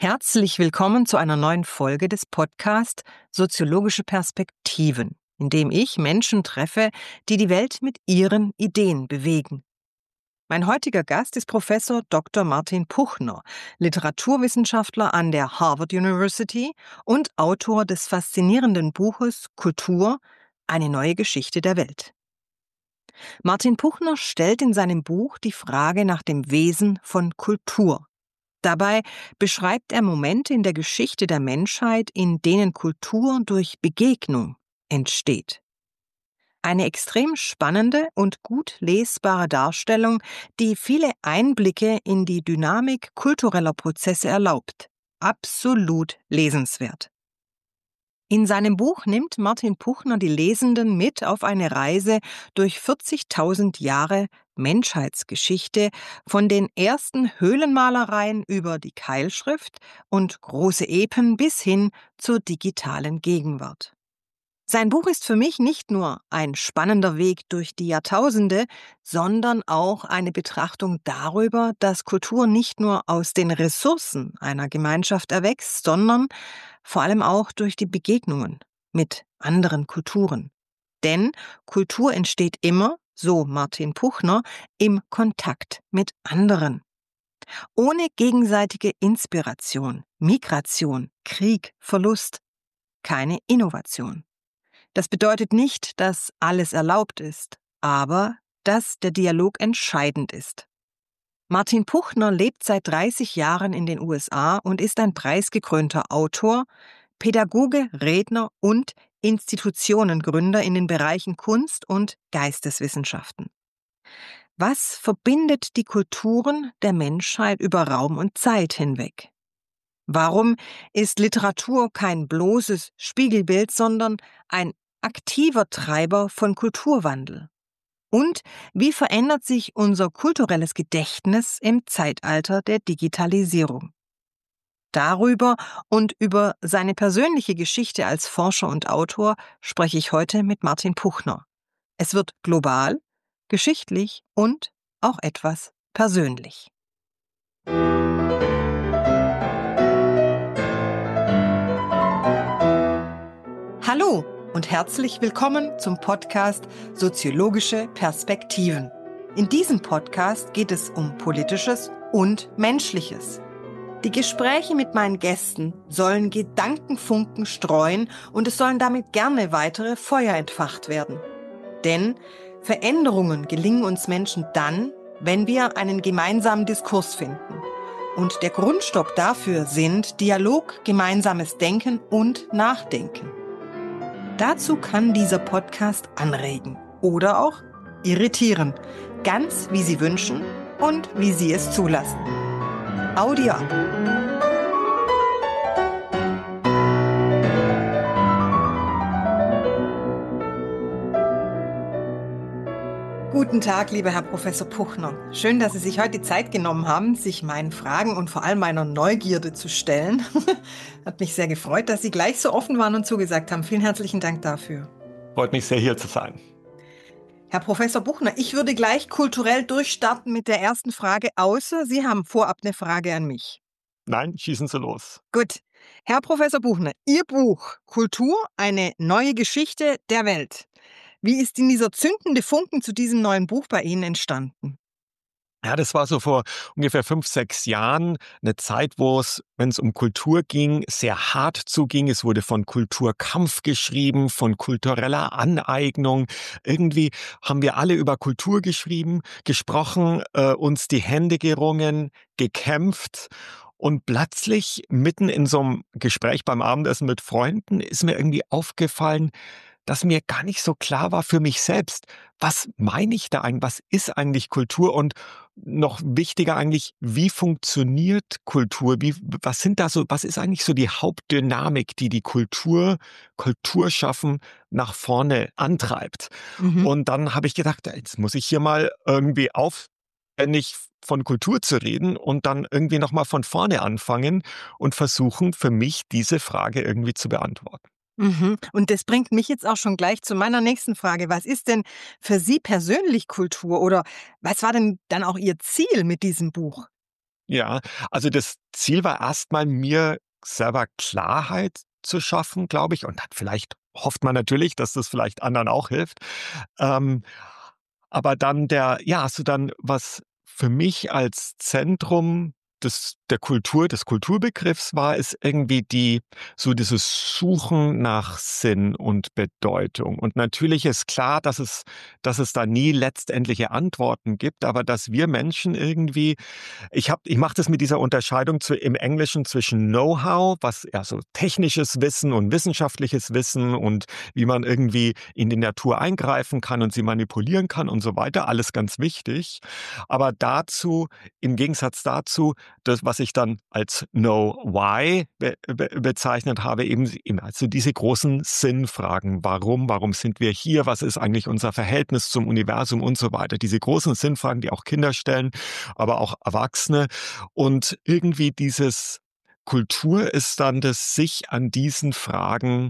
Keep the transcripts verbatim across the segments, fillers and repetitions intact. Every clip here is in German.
Herzlich willkommen zu einer neuen Folge des Podcasts Soziologische Perspektiven, in dem ich Menschen treffe, die die Welt mit ihren Ideen bewegen. Mein heutiger Gast ist Professor Doktor Martin Puchner, Literaturwissenschaftler an der Harvard University und Autor des faszinierenden Buches Kultur – Eine neue Geschichte der Welt. Martin Puchner stellt in seinem Buch die Frage nach dem Wesen von Kultur. Dabei beschreibt er Momente in der Geschichte der Menschheit, in denen Kultur durch Begegnung entsteht. Eine extrem spannende und gut lesbare Darstellung, die viele Einblicke in die Dynamik kultureller Prozesse erlaubt. Absolut lesenswert. In seinem Buch nimmt Martin Puchner die Lesenden mit auf eine Reise durch vierzigtausend Jahre Menschheitsgeschichte, von den ersten Höhlenmalereien über die Keilschrift und große Epen bis hin zur digitalen Gegenwart. Sein Buch ist für mich nicht nur ein spannender Weg durch die Jahrtausende, sondern auch eine Betrachtung darüber, dass Kultur nicht nur aus den Ressourcen einer Gemeinschaft erwächst, sondern vor allem auch durch die Begegnungen mit anderen Kulturen. Denn Kultur entsteht immer, so Martin Puchner, im Kontakt mit anderen. Ohne gegenseitige Inspiration, Migration, Krieg, Verlust, keine Innovation. Das bedeutet nicht, dass alles erlaubt ist, aber dass der Dialog entscheidend ist. Martin Puchner lebt seit dreißig Jahren in den U S A und ist ein preisgekrönter Autor, Pädagoge, Redner und Institutionengründer in den Bereichen Kunst und Geisteswissenschaften. Was verbindet die Kulturen der Menschheit über Raum und Zeit hinweg? Warum ist Literatur kein bloßes Spiegelbild, sondern ein aktiver Treiber von Kulturwandel? Und wie verändert sich unser kulturelles Gedächtnis im Zeitalter der Digitalisierung? Darüber und über seine persönliche Geschichte als Forscher und Autor spreche ich heute mit Martin Puchner. Es wird global, geschichtlich und auch etwas persönlich. Hallo und herzlich willkommen zum Podcast Soziologische Perspektiven. In diesem Podcast geht es um Politisches und Menschliches. Die Gespräche mit meinen Gästen sollen Gedankenfunken streuen und es sollen damit gerne weitere Feuer entfacht werden. Denn Veränderungen gelingen uns Menschen dann, wenn wir einen gemeinsamen Diskurs finden. Und der Grundstock dafür sind Dialog, gemeinsames Denken und Nachdenken. Dazu kann dieser Podcast anregen oder auch irritieren, ganz wie Sie wünschen und wie Sie es zulassen. Audio ab. Guten Tag, lieber Herr Professor Puchner. Schön, dass Sie sich heute die Zeit genommen haben, sich meinen Fragen und vor allem meiner Neugierde zu stellen. Hat mich sehr gefreut, dass Sie gleich so offen waren und zugesagt haben. Vielen herzlichen Dank dafür. Freut mich sehr, hier zu sein. Herr Professor Puchner, ich würde gleich kulturell durchstarten mit der ersten Frage, außer Sie haben vorab eine Frage an mich. Nein, schießen Sie los. Gut. Herr Professor Puchner, Ihr Buch Kultur – Eine neue Geschichte der Welt. Wie ist denn dieser zündende Funken zu diesem neuen Buch bei Ihnen entstanden? Ja, das war so vor ungefähr fünf, sechs Jahren eine Zeit, wo es, wenn es um Kultur ging, sehr hart zuging. Es wurde von Kulturkampf geschrieben, von kultureller Aneignung. Irgendwie haben wir alle über Kultur geschrieben, gesprochen, äh, uns die Hände gerungen, gekämpft. Und plötzlich, mitten in so einem Gespräch beim Abendessen mit Freunden, ist mir irgendwie aufgefallen, dass mir gar nicht so klar war für mich selbst, was meine ich da eigentlich, was ist eigentlich Kultur und noch wichtiger eigentlich, wie funktioniert Kultur, wie, was sind da so, was ist eigentlich so die Hauptdynamik, die die Kultur, Kulturschaffen nach vorne antreibt. Mhm. Und dann habe ich gedacht, jetzt muss ich hier mal irgendwie aufwendig von Kultur zu reden und dann irgendwie nochmal von vorne anfangen und versuchen, für mich diese Frage irgendwie zu beantworten. Mhm. Und das bringt mich jetzt auch schon gleich zu meiner nächsten Frage. Was ist denn für Sie persönlich Kultur oder was war denn dann auch Ihr Ziel mit diesem Buch? Ja, also das Ziel war erstmal, mir selber Klarheit zu schaffen, glaube ich, und dann vielleicht hofft man natürlich, dass das vielleicht anderen auch hilft. Ähm, aber dann der ja, also dann was für mich als Zentrum des der Kultur des Kulturbegriffs war, ist irgendwie die so dieses Suchen nach Sinn und Bedeutung. Und natürlich ist klar, dass es dass es da nie letztendliche Antworten gibt, aber dass wir Menschen irgendwie ich habe ich mache das mit dieser Unterscheidung zu im Englischen zwischen Know-how, was ja so technisches Wissen und wissenschaftliches Wissen und wie man irgendwie in die Natur eingreifen kann und sie manipulieren kann und so weiter, alles ganz wichtig. Aber dazu im Gegensatz dazu, das, was ich dann als Know-why be be bezeichnet habe, eben eben also diese großen Sinnfragen. Warum? Warum sind wir hier? Was ist eigentlich unser Verhältnis zum Universum und so weiter? Diese großen Sinnfragen, die auch Kinder stellen, aber auch Erwachsene. Und irgendwie dieses Kultur ist dann das sich an diesen Fragen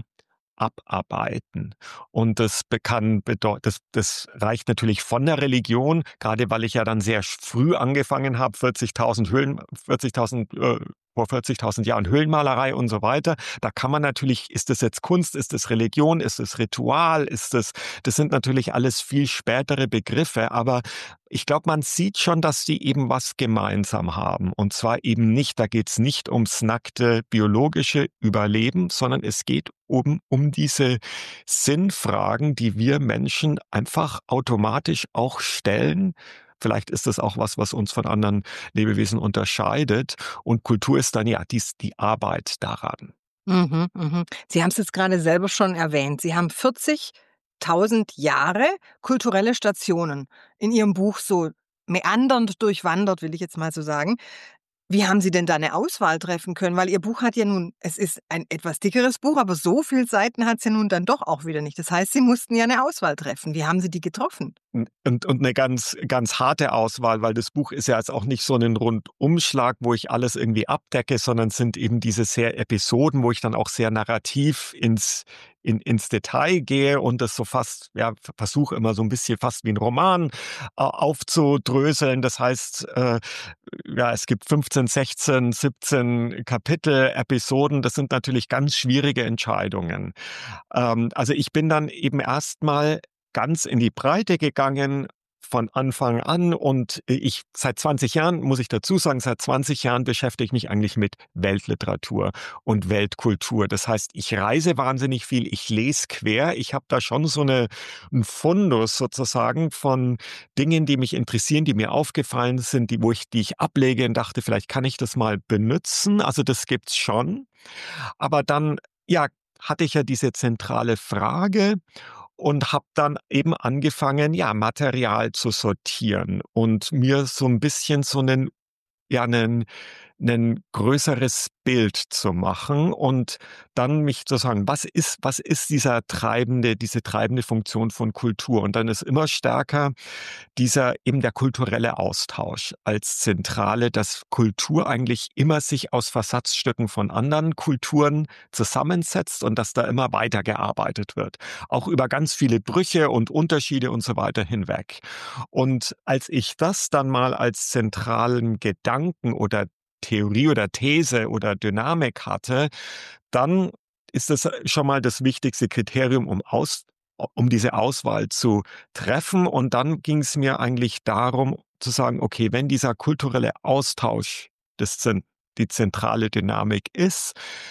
abarbeiten. Und das be kann bedeu das das reicht natürlich von der Religion, gerade weil ich ja dann sehr früh angefangen habe, vierzigtausend Höhlen vierzigtausend äh, vor vierzigtausend Jahren Höhlenmalerei und so weiter. Da kann man natürlich ist das jetzt Kunst, ist das Religion, ist es Ritual, ist es das sind natürlich alles viel spätere Begriffe, aber ich glaube, man sieht schon, dass die eben was gemeinsam haben. Und zwar eben nicht, da geht's nicht ums nackte biologische Überleben, sondern es geht um, um diese Sinnfragen, die wir Menschen einfach automatisch auch stellen. Vielleicht ist das auch was, was uns von anderen Lebewesen unterscheidet. Und Kultur ist dann ja dies, die Arbeit daran. Mhm, mhm. Sie haben es jetzt gerade selber schon erwähnt. Sie haben vierzigtausend Jahre kulturelle Stationen in Ihrem Buch so meandernd durchwandert, will ich jetzt mal so sagen. Wie haben Sie denn da 'ne Auswahl treffen können? Weil Ihr Buch hat ja nun es ist ein etwas dickeres Buch, aber so viel Seiten hat's ja nun dann doch auch wieder nicht. Das heißt, Sie mussten ja 'ne Auswahl treffen. Wie haben Sie die getroffen? Und und und 'ne ganz ganz harte Auswahl, weil das Buch ist ja jetzt auch nicht so 'nen Rundumschlag, wo ich alles irgendwie abdecke, sondern sind eben diese sehr Episoden, wo ich dann auch sehr narrativ ins in ins Detail gehe und das so fast ja, v versuche immer so 'n bisschen fast wie 'n Roman a aufzudröseln. Das heißt, äh, ja, es gibt fünfzehn, sechzehn, siebzehn Kapitel, Episoden. Das sind natürlich ganz schwierige Entscheidungen. Ähm, also, ich bin dann eben erst mal ganz in die Breite gegangen von Anfang an und ich seit zwanzig Jahren, muss ich dazu sagen, seit zwanzig Jahren beschäftige ich mich eigentlich mit Weltliteratur und Weltkultur. Das heißt, ich reise wahnsinnig viel, ich lese quer. Ich habe da schon so 'ne 'n Fundus sozusagen von Dingen, die mich interessieren, die mir aufgefallen sind, die wo ich die ich ablege und dachte, vielleicht kann ich das mal benutzen. Also, das gibt's schon. Aber dann, ja, hatte ich ja diese zentrale Frage und habe dann eben angefangen, ja, Material zu sortieren und mir so 'n bisschen so 'nen ja, 'nen 'nen größeres Bild zu machen und dann mich zu sagen: „Was ist was ist dieser treibende diese treibende Funktion von Kultur?“ Und dann ist immer stärker dieser eben der kulturelle Austausch als Zentrale, dass Kultur eigentlich immer sich aus Versatzstücken von anderen Kulturen zusammensetzt und dass da immer weitergearbeitet wird, auch über ganz viele Brüche und Unterschiede und so weiter hinweg. Und als ich das dann mal als zentralen Gedanken oder Theorie oder These oder Dynamik hatte, dann ist das schon mal das wichtigste Kriterium, um aus um diese Auswahl zu treffen. Und dann ging's mir eigentlich darum zu sagen: „Okay, wenn dieser kulturelle Austausch das zen die zentrale Dynamik ist,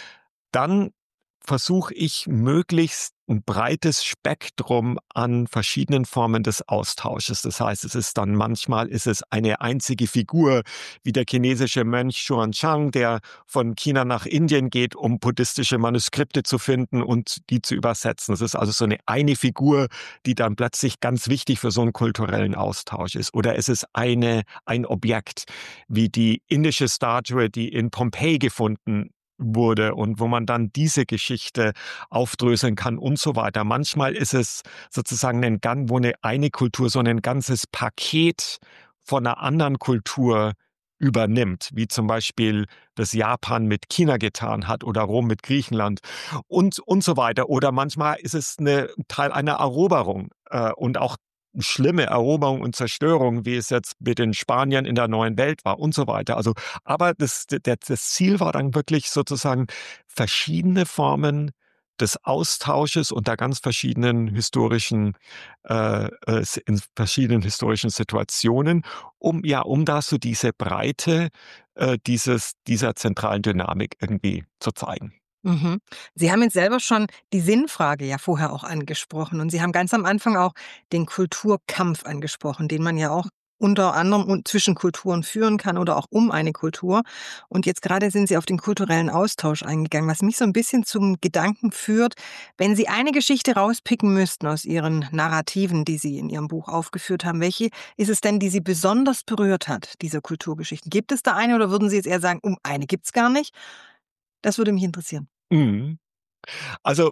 dann versuche ich möglichst 'n breites Spektrum an verschiedenen Formen des Austausches.“ Das heißt, es ist dann manchmal ist es eine einzige Figur, wie der chinesische Mönch Xuanzang, der von China nach Indien geht, um buddhistische Manuskripte zu finden und die zu übersetzen. Das ist also so 'ne eine Figur, die dann plötzlich ganz wichtig für so 'n kulturellen Austausch ist. Oder es ist eine ein Objekt, wie die indische Statue, die in Pompeji gefunden wurde und wo man dann diese Geschichte aufdröseln kann und so weiter. Manchmal ist es sozusagen 'nen Gang, wo 'ne eine Kultur so 'nen ganzes Paket von 'ner anderen Kultur übernimmt, wie zum Beispiel das Japan mit China getan hat oder Rom mit Griechenland und und so weiter. Oder manchmal ist es 'ne Teil einer Eroberung, äh, und auch schlimme Eroberung und Zerstörung, wie es jetzt mit den Spaniern in der neuen Welt war und so weiter. Also, aber das, der, das Ziel war dann wirklich sozusagen verschiedene Formen des Austausches unter ganz verschiedenen historischen, äh, äh, in verschiedenen historischen Situationen, um ja, um da so diese Breite äh, dieses dieser zentralen Dynamik irgendwie zu zeigen. Mhm. Sie haben jetzt selber schon die Sinnfrage ja vorher auch angesprochen und Sie haben ganz am Anfang auch den Kulturkampf angesprochen, den man ja auch unter anderem un zwischen Kulturen führen kann oder auch um eine Kultur. Und jetzt gerade sind Sie auf den kulturellen Austausch eingegangen, was mich so ein bisschen zum Gedanken führt, wenn Sie eine Geschichte rauspicken müssten aus Ihren Narrativen, die Sie in Ihrem Buch aufgeführt haben, welche ist es denn, die Sie besonders berührt hat, diese Kulturgeschichten? Gibt es da eine oder würden Sie jetzt eher sagen: „Um eine gibt's gar nicht?“ Das würde mich interessieren. Mhm. Also,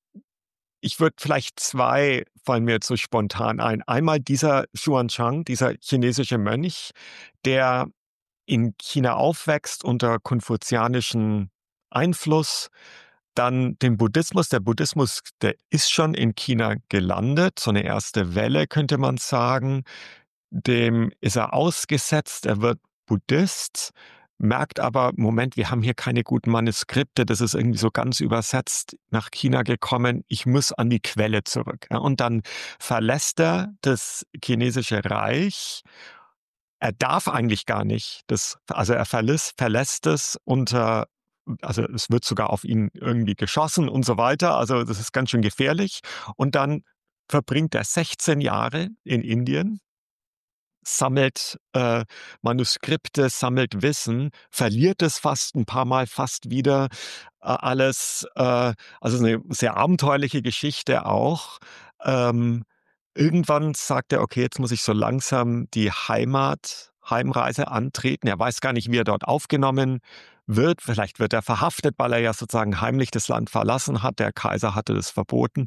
ich würde vielleicht zwei fallen mir jetzt so spontan ein. Einmal dieser Xuanzang, dieser chinesische Mönch, der in China aufwächst unter konfuzianischem Einfluss, dann den Buddhismus. Der Buddhismus, der ist schon in China gelandet, so eine erste Welle, könnte man sagen. Dem ist er ausgesetzt, er wird Buddhist, merkt aber: „Moment, wir haben hier keine guten Manuskripte, das ist irgendwie so ganz übersetzt nach China gekommen, ich muss an die Quelle zurück“, ja? Und dann verlässt er das chinesische Reich. Er darf eigentlich gar nicht, das also, er verlässt verlässt es unter also, es wird sogar auf ihn irgendwie geschossen und so weiter, also, das ist ganz schön gefährlich. Und dann verbringt er sechzehn Jahre in Indien, sammelt, äh, Manuskripte, sammelt Wissen, verliert es fast ein paar Mal fast wieder, äh, alles. Äh, also, 'ne sehr abenteuerliche Geschichte auch. Ähm, Irgendwann sagt er: „Okay, jetzt muss ich so langsam die Heimat Heimreise antreten.“ Er weiß gar nicht, wie er dort aufgenommen wird. Vielleicht wird er verhaftet, weil er ja sozusagen heimlich das Land verlassen hat. Der Kaiser hatte das verboten.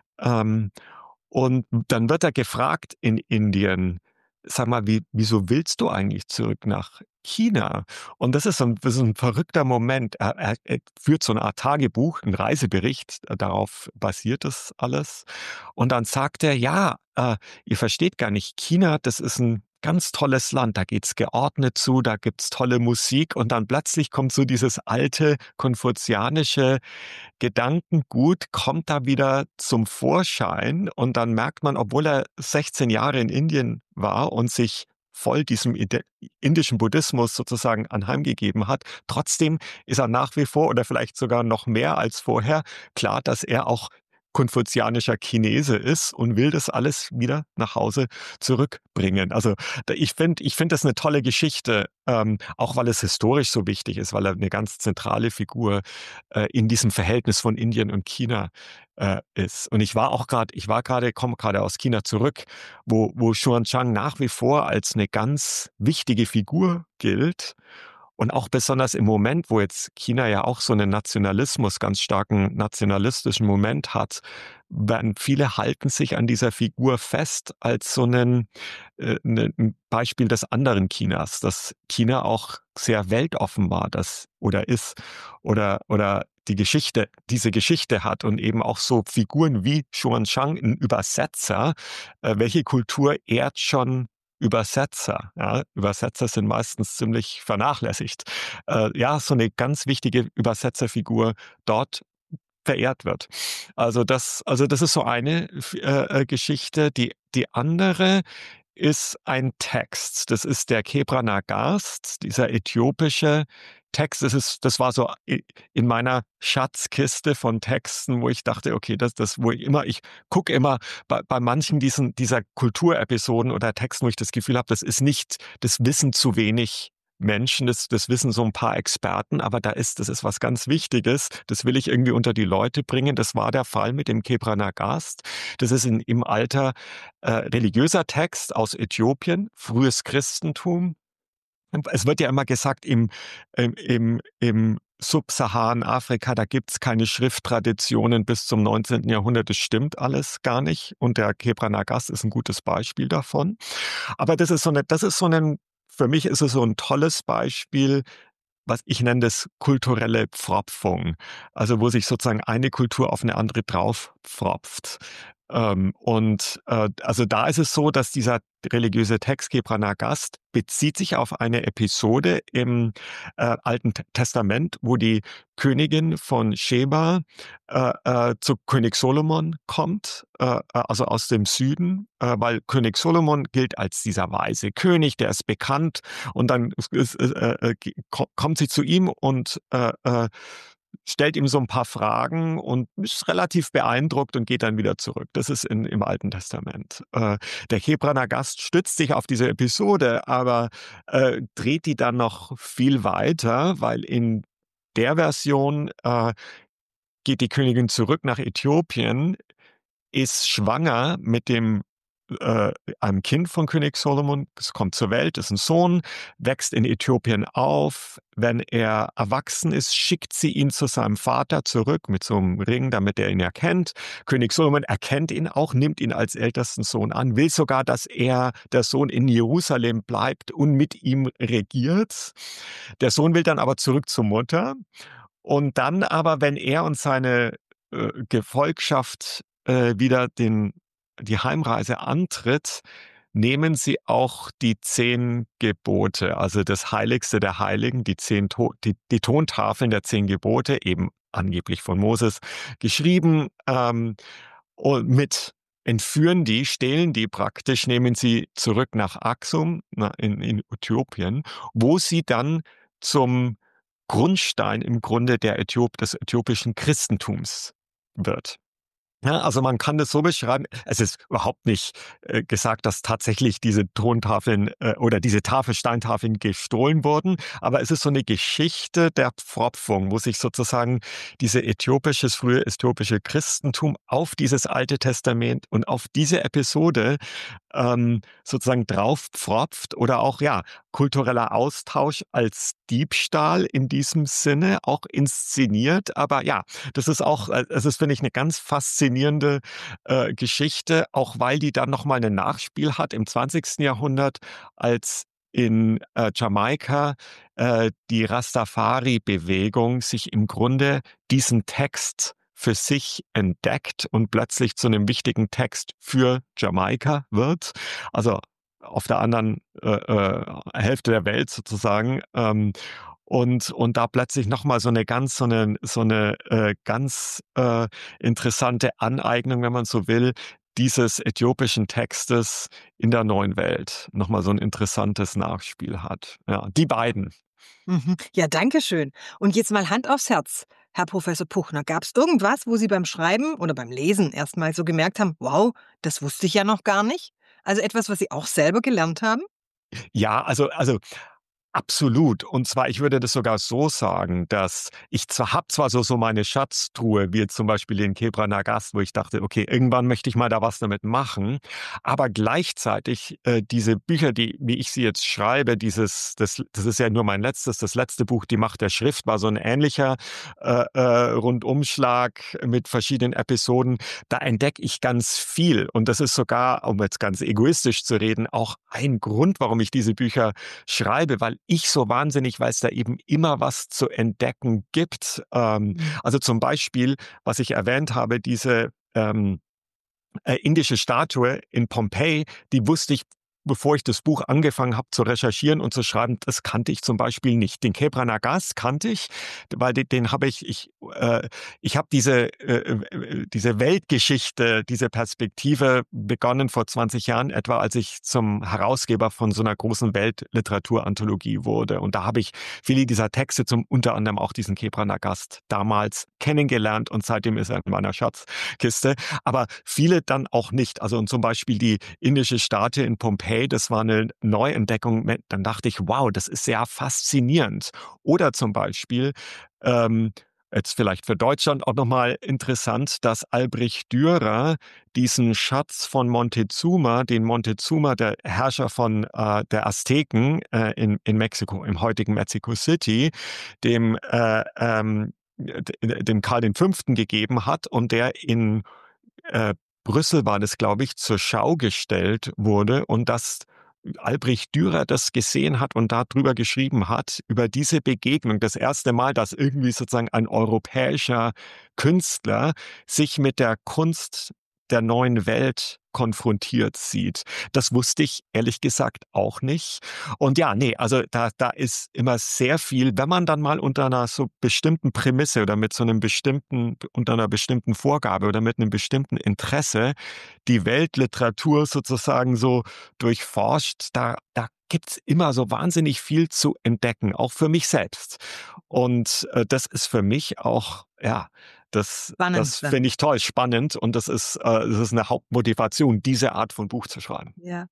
Ähm und dann wird er gefragt in Indien: „Sag mal, wie wieso willst du eigentlich zurück nach China?“ Und das ist so 'n das ist 'n verrückter Moment. Er er er führt so 'ne Art Tagebuch, 'n Reisebericht, äh, darauf basiert das alles. Und dann sagt er: „Ja, äh, ihr versteht gar nicht, China, das ist 'n ganz tolles Land, da geht's geordnet zu, da gibt's tolle Musik.“ Und dann plötzlich kommt so dieses alte konfuzianische Gedankengut kommt da wieder zum Vorschein und dann merkt man, obwohl er sechzehn Jahre in Indien war und sich voll diesem ide indischen Buddhismus sozusagen anheimgegeben hat, trotzdem ist er nach wie vor oder vielleicht sogar noch mehr als vorher klar, dass er auch konfuzianischer Chinese ist und will das alles wieder nach Hause zurückbringen. Also, da ich finde ich finde das eine tolle Geschichte, ähm, auch weil es historisch so wichtig ist, weil er eine ganz zentrale Figur äh, in diesem Verhältnis von Indien und China äh, ist. Und ich war auch gerade, ich war gerade, komme gerade aus China zurück, wo, wo Xuanzang nach wie vor als eine ganz wichtige Figur gilt. Und auch besonders im Moment, wo jetzt China ja auch so einen Nationalismus, ganz starken nationalistischen Moment hat, werden viele halten sich an dieser Figur fest als so einen, äh, ne, ein Beispiel des anderen Chinas, dass China auch sehr weltoffen war, das oder ist oder oder die Geschichte, diese Geschichte hat und eben auch so Figuren wie Xuanzang, ein Übersetzer. Äh, welche Kultur ehrt schon Übersetzer? Ja, Übersetzer sind meistens ziemlich vernachlässigt. Äh, ja, so eine ganz wichtige Übersetzerfigur dort verehrt wird. Also das also das ist so eine f äh, äh, Geschichte. Die die andere ist ein Text. Das ist der Kebra Nagast, dieser äthiopische Text. Das ist das war so i in meiner Schatzkiste von Texten, wo ich dachte: „Okay, das das“ wo ich immer ich gucke immer bei bei manchen diesen dieser Kulturepisoden oder Texten, wo ich das Gefühl habe, das ist nicht das wissen zu wenig Menschen, das das wissen so ein paar Experten, aber da ist das ist was ganz Wichtiges. Das will ich irgendwie unter die Leute bringen. Das war der Fall mit dem Kebra Nagast. Das ist in im Alter äh, religiöser Text aus Äthiopien, frühes Christentum. Es wird ja immer gesagt, im, im, im, im Subsaharan-Afrika, da gibt's keine Schrifttraditionen bis zum neunzehnten. Jahrhundert. Das stimmt alles gar nicht. Und der Kebra Nagast ist ein gutes Beispiel davon. Aber das ist so eine, das ist so ein, für mich ist es so ein tolles Beispiel, was ich nenne das kulturelle Pfropfung. Also wo sich sozusagen eine Kultur auf eine andere drauf pfropft. Ähm, und äh, also da ist es so, dass dieser religiöse Text Kebra Nagast bezieht sich auf eine Episode im äh, Alten Testament, wo die Königin von Sheba äh, äh, zu König Solomon kommt, äh, also aus dem Süden, äh, weil König Solomon gilt als dieser weise König, der ist bekannt, und dann ist, äh, äh, kommt sie zu ihm und äh, äh, stellt ihm so ein paar Fragen und ist relativ beeindruckt und geht dann wieder zurück. Das ist in, im Alten Testament. Äh, der Kebra Nagast stützt sich auf diese Episode, aber äh, dreht die dann noch viel weiter, weil in der Version äh, geht die Königin zurück nach Äthiopien, ist schwanger mit dem äh, einem Kind von König Solomon. Es kommt zur Welt, ist ein Sohn, wächst in Äthiopien auf. Wenn er erwachsen ist, schickt sie ihn zu seinem Vater zurück mit so einem Ring, damit er ihn erkennt. König Solomon erkennt ihn auch, nimmt ihn als ältesten Sohn an, will sogar, dass er, der Sohn, in Jerusalem bleibt und mit ihm regiert. Der Sohn will dann aber zurück zur Mutter. Und dann aber, wenn er und seine äh, Gefolgschaft äh, wieder den, die Heimreise antritt, nehmen sie auch die zehn Gebote, also das Heiligste der Heiligen, die, zehn to die, die Tontafeln der zehn Gebote, eben angeblich von Moses geschrieben, ähm, und mit entführen die, stehlen die praktisch, nehmen sie zurück nach Aksum na, in, in Äthiopien, wo sie dann zum Grundstein im Grunde der Äthiop des äthiopischen Christentums wird. Ja, also man kann das so beschreiben, es ist überhaupt nicht äh, gesagt, dass tatsächlich diese Tontafeln äh, oder diese Tafel, Steintafeln gestohlen wurden, aber es ist so eine Geschichte der Pfropfung, wo sich sozusagen diese äthiopisches, frühe äthiopische Christentum auf dieses Alte Testament und auf diese Episode ähm, sozusagen draufpfropft, oder auch, ja, kultureller Austausch als Diebstahl in diesem Sinne auch inszeniert. Aber ja, das ist auch, äh, es ist, finde ich, eine ganz faszinierende äh, Geschichte, auch weil die dann nochmal ein Nachspiel hat im zwanzigsten Jahrhundert, als in äh, Jamaika äh, die Rastafari-Bewegung sich im Grunde diesen Text für sich entdeckt und plötzlich zu einem wichtigen Text für Jamaika wird. Also auf der anderen äh, äh, Hälfte der Welt sozusagen. Ähm, und, und da plötzlich nochmal so eine ganz, so eine, so eine äh, ganz äh, interessante Aneignung, wenn man so will, dieses äthiopischen Textes in der neuen Welt nochmal so ein interessantes Nachspiel hat. Ja, die beiden. Mhm. Ja, danke schön. Und jetzt mal Hand aufs Herz, Herr Professor Puchner. Gab es irgendwas, wo Sie beim Schreiben oder beim Lesen erstmal so gemerkt haben, wow, das wusste ich ja noch gar nicht? Also etwas, was Sie auch selber gelernt haben? Ja, also, also absolut. Und zwar, ich würde das sogar so sagen, dass ich zwar habe zwar so so meine Schatztruhe, wie jetzt zum Beispiel den Kebra Nagast, wo ich dachte, okay, irgendwann möchte ich mal da was damit machen, aber gleichzeitig äh, diese Bücher, die, wie ich sie jetzt schreibe, dieses, das, das ist ja nur mein letztes, das letzte Buch, Die Macht der Schrift, war so ein ähnlicher äh, äh, Rundumschlag mit verschiedenen Episoden. Da entdecke ich ganz viel, und das ist sogar, um jetzt ganz egoistisch zu reden, auch ein Grund, warum ich diese Bücher schreibe, weil ich so wahnsinnig, weil es da eben immer was zu entdecken gibt. Ähm, Mhm. also zum Beispiel, was ich erwähnt habe, diese ähm, äh, indische Statue in Pompeji, die wusste ich, bevor ich das Buch angefangen habe zu recherchieren und zu schreiben, das kannte ich zum Beispiel nicht. Den Kebra Nagast kannte ich, weil den, den habe ich, ich, äh, ich habe diese, äh, äh, diese Weltgeschichte, diese Perspektive begonnen vor zwanzig Jahren etwa, als ich zum Herausgeber von so einer großen Weltliteraturanthologie wurde. Und da habe ich viele dieser Texte, zum unter anderem auch diesen Kebra Nagast, damals kennengelernt, und seitdem ist er in meiner Schatzkiste. Aber viele dann auch nicht. Also und zum Beispiel die indische Statue in Pompeji, das war eine Neuentdeckung. Dann dachte ich, wow, das ist sehr faszinierend. Oder zum Beispiel, ähm, jetzt vielleicht für Deutschland auch nochmal interessant, dass Albrecht Dürer diesen Schatz von Montezuma, den Montezuma, der Herrscher von äh, der Azteken äh, in, in Mexiko, im heutigen Mexico City, dem, äh, ähm, dem Karl den Fünften gegeben hat, und der in äh, Brüssel war das, glaube ich, zur Schau gestellt wurde, und dass Albrecht Dürer das gesehen hat und darüber geschrieben hat, über diese Begegnung. Das erste Mal, dass irgendwie sozusagen ein europäischer Künstler sich mit der Kunst der neuen Welt konfrontiert sieht. Das wusste ich ehrlich gesagt auch nicht. Und ja, nee, also da, da ist immer sehr viel, wenn man dann mal unter einer so bestimmten Prämisse oder mit so einem bestimmten, unter einer bestimmten Vorgabe oder mit einem bestimmten Interesse die Weltliteratur sozusagen so durchforscht, da, da gibt's immer so wahnsinnig viel zu entdecken, auch für mich selbst. Und äh, das ist für mich auch, ja, das, Spannend das dann. finde ich toll, spannend und das ist, äh, das ist eine Hauptmotivation, diese Art von Buch zu schreiben. Ja.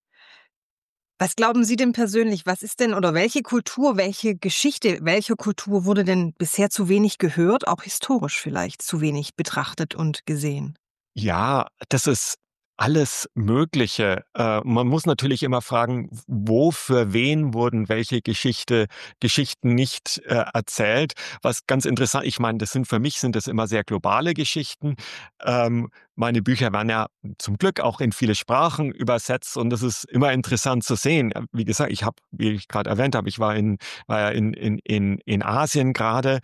Was glauben Sie denn persönlich, was ist denn oder welche Kultur, welche Geschichte welcher Kultur wurde denn bisher zu wenig gehört, auch historisch vielleicht zu wenig betrachtet und gesehen? Ja, das ist alles Mögliche. Äh, man muss natürlich immer fragen, wo für wen wurden welche Geschichte Geschichten nicht äh, erzählt. Was ganz interessant, ich meine, das sind für mich sind das immer sehr globale Geschichten. Ähm, meine Bücher werden ja zum Glück auch in viele Sprachen übersetzt und das ist immer interessant zu sehen. Wie gesagt, ich habe, wie ich gerade erwähnt habe, ich war in war ja in in in in Asien gerade.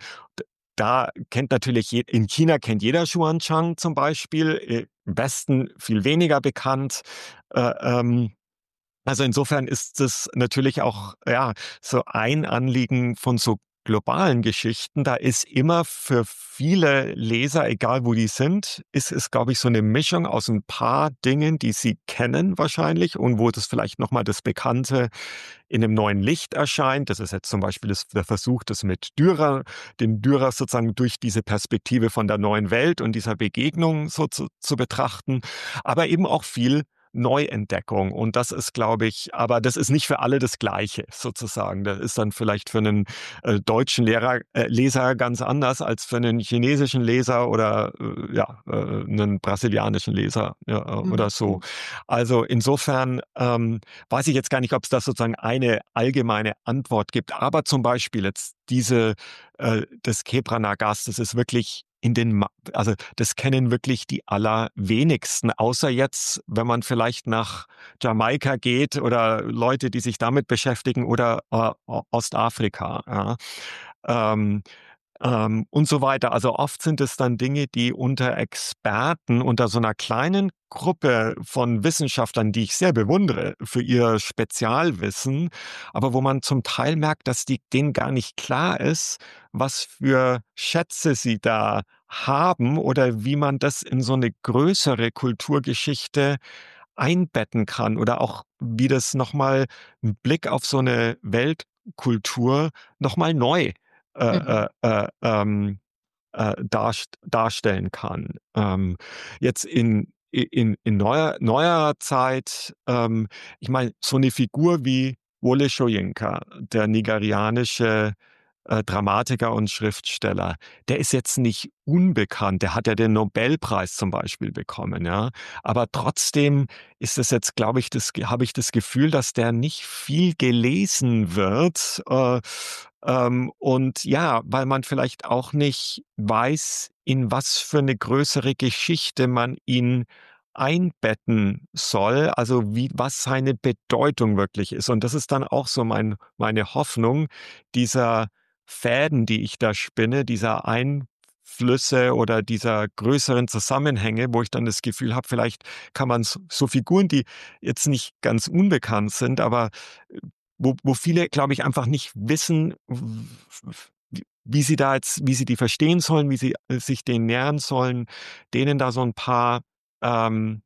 Da kennt natürlich je in China kennt jeder Xuanzang zum Beispiel, äh, im Westen viel weniger bekannt. Äh, ähm, also insofern ist es natürlich auch, ja, so ein Anliegen von so globalen Geschichten. Da ist immer für viele Leser, egal wo die sind, ist es, glaube ich, so eine Mischung aus ein paar Dingen, die sie kennen wahrscheinlich und wo das vielleicht noch mal das Bekannte in einem neuen Licht erscheint. Das ist jetzt zum Beispiel das, der Versuch, das mit Dürer, dem Dürer sozusagen durch diese Perspektive von der neuen Welt und dieser Begegnung so zu, zu betrachten, aber eben auch viel Neuentdeckung. Und das ist, glaube ich, aber das ist nicht für alle das Gleiche sozusagen. Das ist dann vielleicht für einen äh, deutschen Lehrer, äh, Leser ganz anders als für einen chinesischen Leser oder äh, ja, äh, einen brasilianischen Leser ja, äh, oder so. Mhm. Also insofern ähm, weiß ich jetzt gar nicht, ob es da sozusagen eine allgemeine Antwort gibt. Aber zum Beispiel jetzt diese, äh, das Kebra Nagas, das ist wirklich in den, Ma also das kennen wirklich die allerwenigsten, außer jetzt, wenn man vielleicht nach Jamaika geht oder Leute, die sich damit beschäftigen oder äh, Ostafrika. Ja. Ähm, ähm, und so weiter. Also oft sind es dann Dinge, die unter Experten, unter so einer kleinen Gruppe von Wissenschaftlern, die ich sehr bewundere für ihr Spezialwissen, aber wo man zum Teil merkt, dass die, denen gar nicht klar ist, was für Schätze sie da haben oder wie man das in so eine größere Kulturgeschichte einbetten kann oder auch wie das nochmal einen Blick auf so eine Weltkultur nochmal neu äh, Mhm. äh, äh, ähm, äh, darst darstellen kann. Ähm, jetzt in, in, in neuer, neuer Zeit, ähm, ich meine, so eine Figur wie Wole Soyinka, der nigerianische äh, Dramatiker und Schriftsteller, der ist jetzt nicht unbekannt. Der hat ja den Nobelpreis zum Beispiel bekommen, ja. Aber trotzdem ist es jetzt, glaube ich, das, habe ich das Gefühl, dass der nicht viel gelesen wird. Äh, ähm, und ja, weil man vielleicht auch nicht weiß, in was für eine größere Geschichte man ihn einbetten soll, also wie, was seine Bedeutung wirklich ist. Und das ist dann auch so mein, meine Hoffnung, dieser Fäden, die ich da spinne, dieser Einflüsse oder dieser größeren Zusammenhänge, wo ich dann das Gefühl habe, vielleicht kann man so, so Figuren, die jetzt nicht ganz unbekannt sind, aber äh, wo, wo viele, glaube ich, einfach nicht wissen, wie wie sie da jetzt, wie sie die verstehen sollen, wie sie äh, sich denen nähern sollen, denen da so ein paar ähm,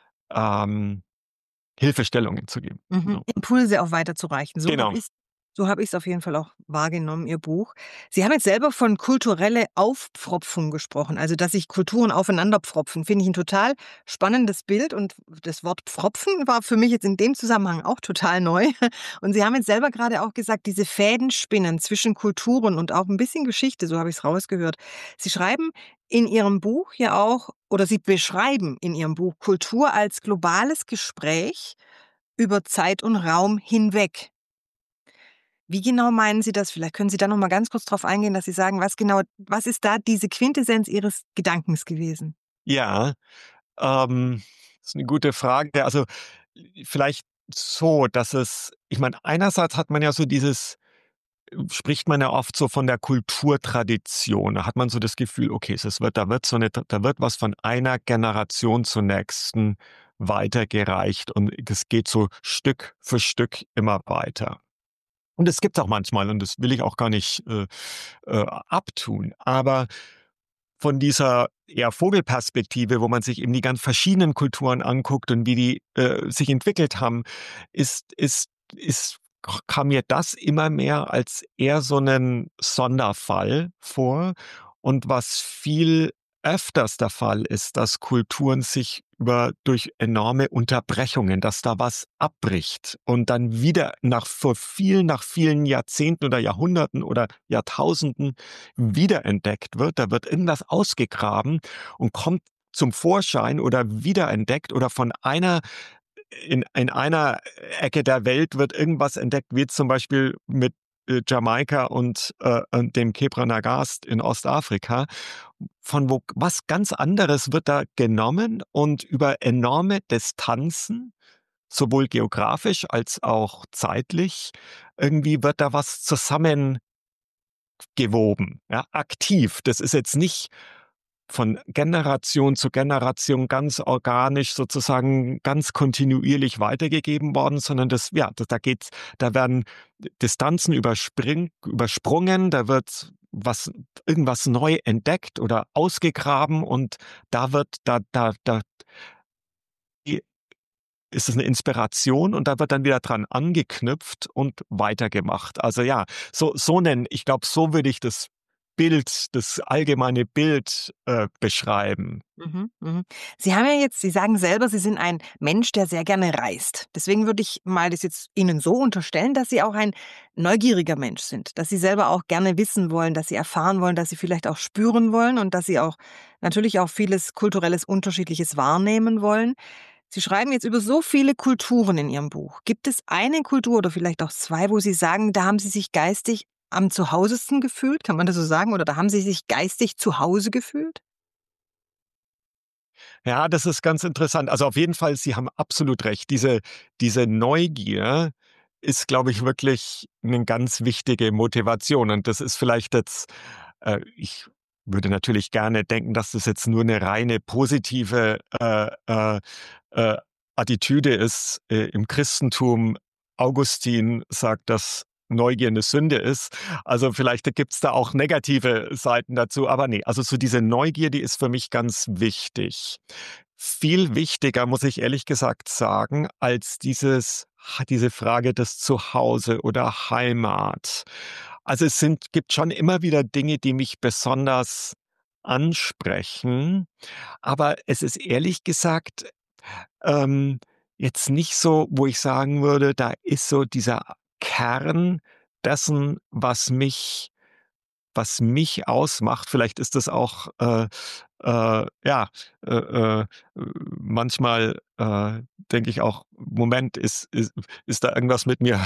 ähm, Hilfestellungen zu geben. Mhm. Genau. Impulse auch weiterzureichen. So habe Genau. ich's so habe ich's auf jeden Fall auch wahrgenommen, Ihr Buch. Sie haben jetzt selber von kulturelle Aufpfropfung gesprochen, also, dass sich Kulturen aufeinanderpfropfen. Finde ich 'n total spannendes Bild und das Wort Pfropfen war für mich jetzt in dem Zusammenhang auch total neu. Und Sie haben jetzt selber grade auch gesagt, diese Fäden spinnen zwischen Kulturen und auch 'n bisschen Geschichte, so habe ich's rausgehört. Sie schreiben in Ihrem Buch ja auch oder Sie beschreiben in Ihrem Buch Kultur als globales Gespräch über Zeit und Raum hinweg. Wie genau meinen Sie das? Vielleicht können Sie da noch mal ganz kurz drauf eingehen, dass Sie sagen, was genau was ist da diese Quintessenz Ihres Gedankens gewesen? Ja, ähm, ist eine gute Frage. Also, vielleicht so, dass es ich meine, einerseits hat man ja so dieses spricht man ja oft so von der Kulturtradition. Da hat man so das Gefühl, okay, es wird, da wird so eine, da wird was von einer Generation zur nächsten weitergereicht und das geht so Stück für Stück immer weiter. Und es gibt auch manchmal, und das will ich auch gar nicht äh, äh, abtun, aber von dieser eher Vogelperspektive, wo man sich eben die ganz verschiedenen Kulturen anguckt und wie die äh, sich entwickelt haben, ist, ist, ist, kam mir das immer mehr als eher so einen Sonderfall vor. Und was viel öfters der Fall ist, dass Kulturen sich über durch enorme Unterbrechungen, dass da was abbricht und dann wieder nach vor vielen, nach vielen Jahrzehnten oder Jahrhunderten oder Jahrtausenden wiederentdeckt wird. Da wird irgendwas ausgegraben und kommt zum Vorschein oder wiederentdeckt oder von einer in, in einer Ecke der Welt wird irgendwas entdeckt, wie zum Beispiel mit äh, Jamaika und, äh, und dem Kebra Nagast in Ostafrika. Von wo was ganz anderes wird da genommen und über enorme Distanzen, sowohl geografisch als auch zeitlich, irgendwie wird da was zusammengewoben, ja, aktiv. Das ist jetzt nicht von Generation zu Generation ganz organisch sozusagen ganz kontinuierlich weitergegeben worden, sondern das, ja, das, da geht's, da werden Distanzen überspring, übersprungen, da wird was, irgendwas neu entdeckt oder ausgegraben und da wird, da, da, da ist es eine Inspiration und da wird dann wieder dran angeknüpft und weitergemacht. Also ja, so, so nennen, ich glaube, so würde ich das Bild, das allgemeine Bild äh, beschreiben. Mhm, mhm. Sie haben ja jetzt Sie sagen selber, Sie sind ein Mensch, der sehr gerne reist. Deswegen würde ich mal das jetzt Ihnen so unterstellen, dass Sie auch ein neugieriger Mensch sind, dass Sie selber auch gerne wissen wollen, dass Sie erfahren wollen, dass Sie vielleicht auch spüren wollen und dass Sie auch natürlich auch vieles Kulturelles Unterschiedliches wahrnehmen wollen. Sie schreiben jetzt über so viele Kulturen in Ihrem Buch. Gibt es eine Kultur oder vielleicht auch zwei, wo Sie sagen, da haben Sie sich geistig am zuhausesten gefühlt? Kann man das so sagen? Oder da haben Sie sich geistig zu Hause gefühlt? Ja, das ist ganz interessant. Also auf jeden Fall, Sie haben absolut recht. Diese, diese Neugier ist, glaube ich, wirklich eine ganz wichtige Motivation. Und das ist vielleicht jetzt, äh, ich würde natürlich gerne denken, dass das jetzt nur eine reine positive äh, äh, äh, Attitüde ist. Äh, im Christentum, Augustin sagt, dass Neugier eine Sünde ist. Also vielleicht gibt's da auch negative Seiten dazu, aber nee, also so diese Neugier, die ist für mich ganz wichtig. Viel wichtiger, muss ich ehrlich gesagt sagen, als dieses diese Frage des Zuhause oder Heimat. Also es sind gibt schon immer wieder Dinge, die mich besonders ansprechen, aber es ist ehrlich gesagt ähm, jetzt nicht so, wo ich sagen würde, da ist so dieser Kern dessen, was mich was mich ausmacht. Vielleicht ist das auch, äh, äh, ja, äh, äh, manchmal äh, denke ich auch, Moment, ist, ist, ist da irgendwas mit mir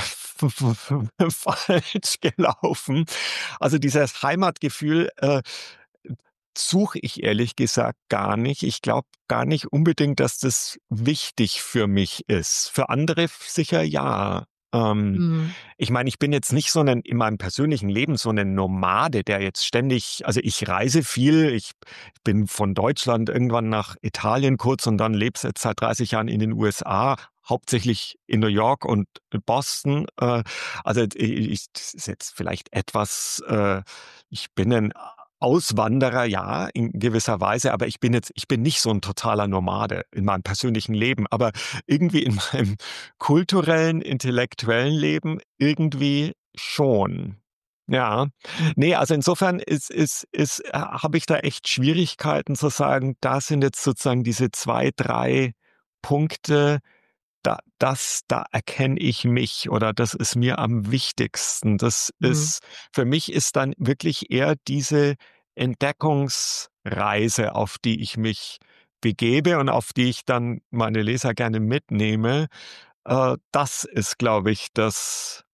falsch gelaufen? Also dieses Heimatgefühl, äh, suche ich ehrlich gesagt gar nicht. Ich glaube gar nicht unbedingt, dass das wichtig für mich ist. Für andere sicher ja. Ähm, Mhm. ich meine, ich bin jetzt nicht so ein in meinem persönlichen Leben so 'nen Nomade, der jetzt ständig also, ich reise viel. Ich bin von Deutschland irgendwann nach Italien kurz und dann lebe jetzt seit dreißig Jahren in den U S A, hauptsächlich in New York und Boston. Äh, also, i ich das ist jetzt vielleicht etwas äh, ich bin 'nen Auswanderer, ja, in gewisser Weise, aber ich bin jetzt ich bin nicht so 'n totaler Nomade in meinem persönlichen Leben, aber irgendwie in meinem kulturellen, intellektuellen Leben irgendwie schon. Ja. Ne, also insofern ist ist ist äh, habe ich da echt Schwierigkeiten zu sagen, da sind jetzt sozusagen diese zwei, drei Punkte, da das da erkenne ich mich oder das ist mir am wichtigsten. Das Mhm. ist für mich ist dann wirklich eher diese Entdeckungsreise, auf die ich mich begebe und auf die ich dann meine Leser gerne mitnehme. Äh, das ist, glaube ich, das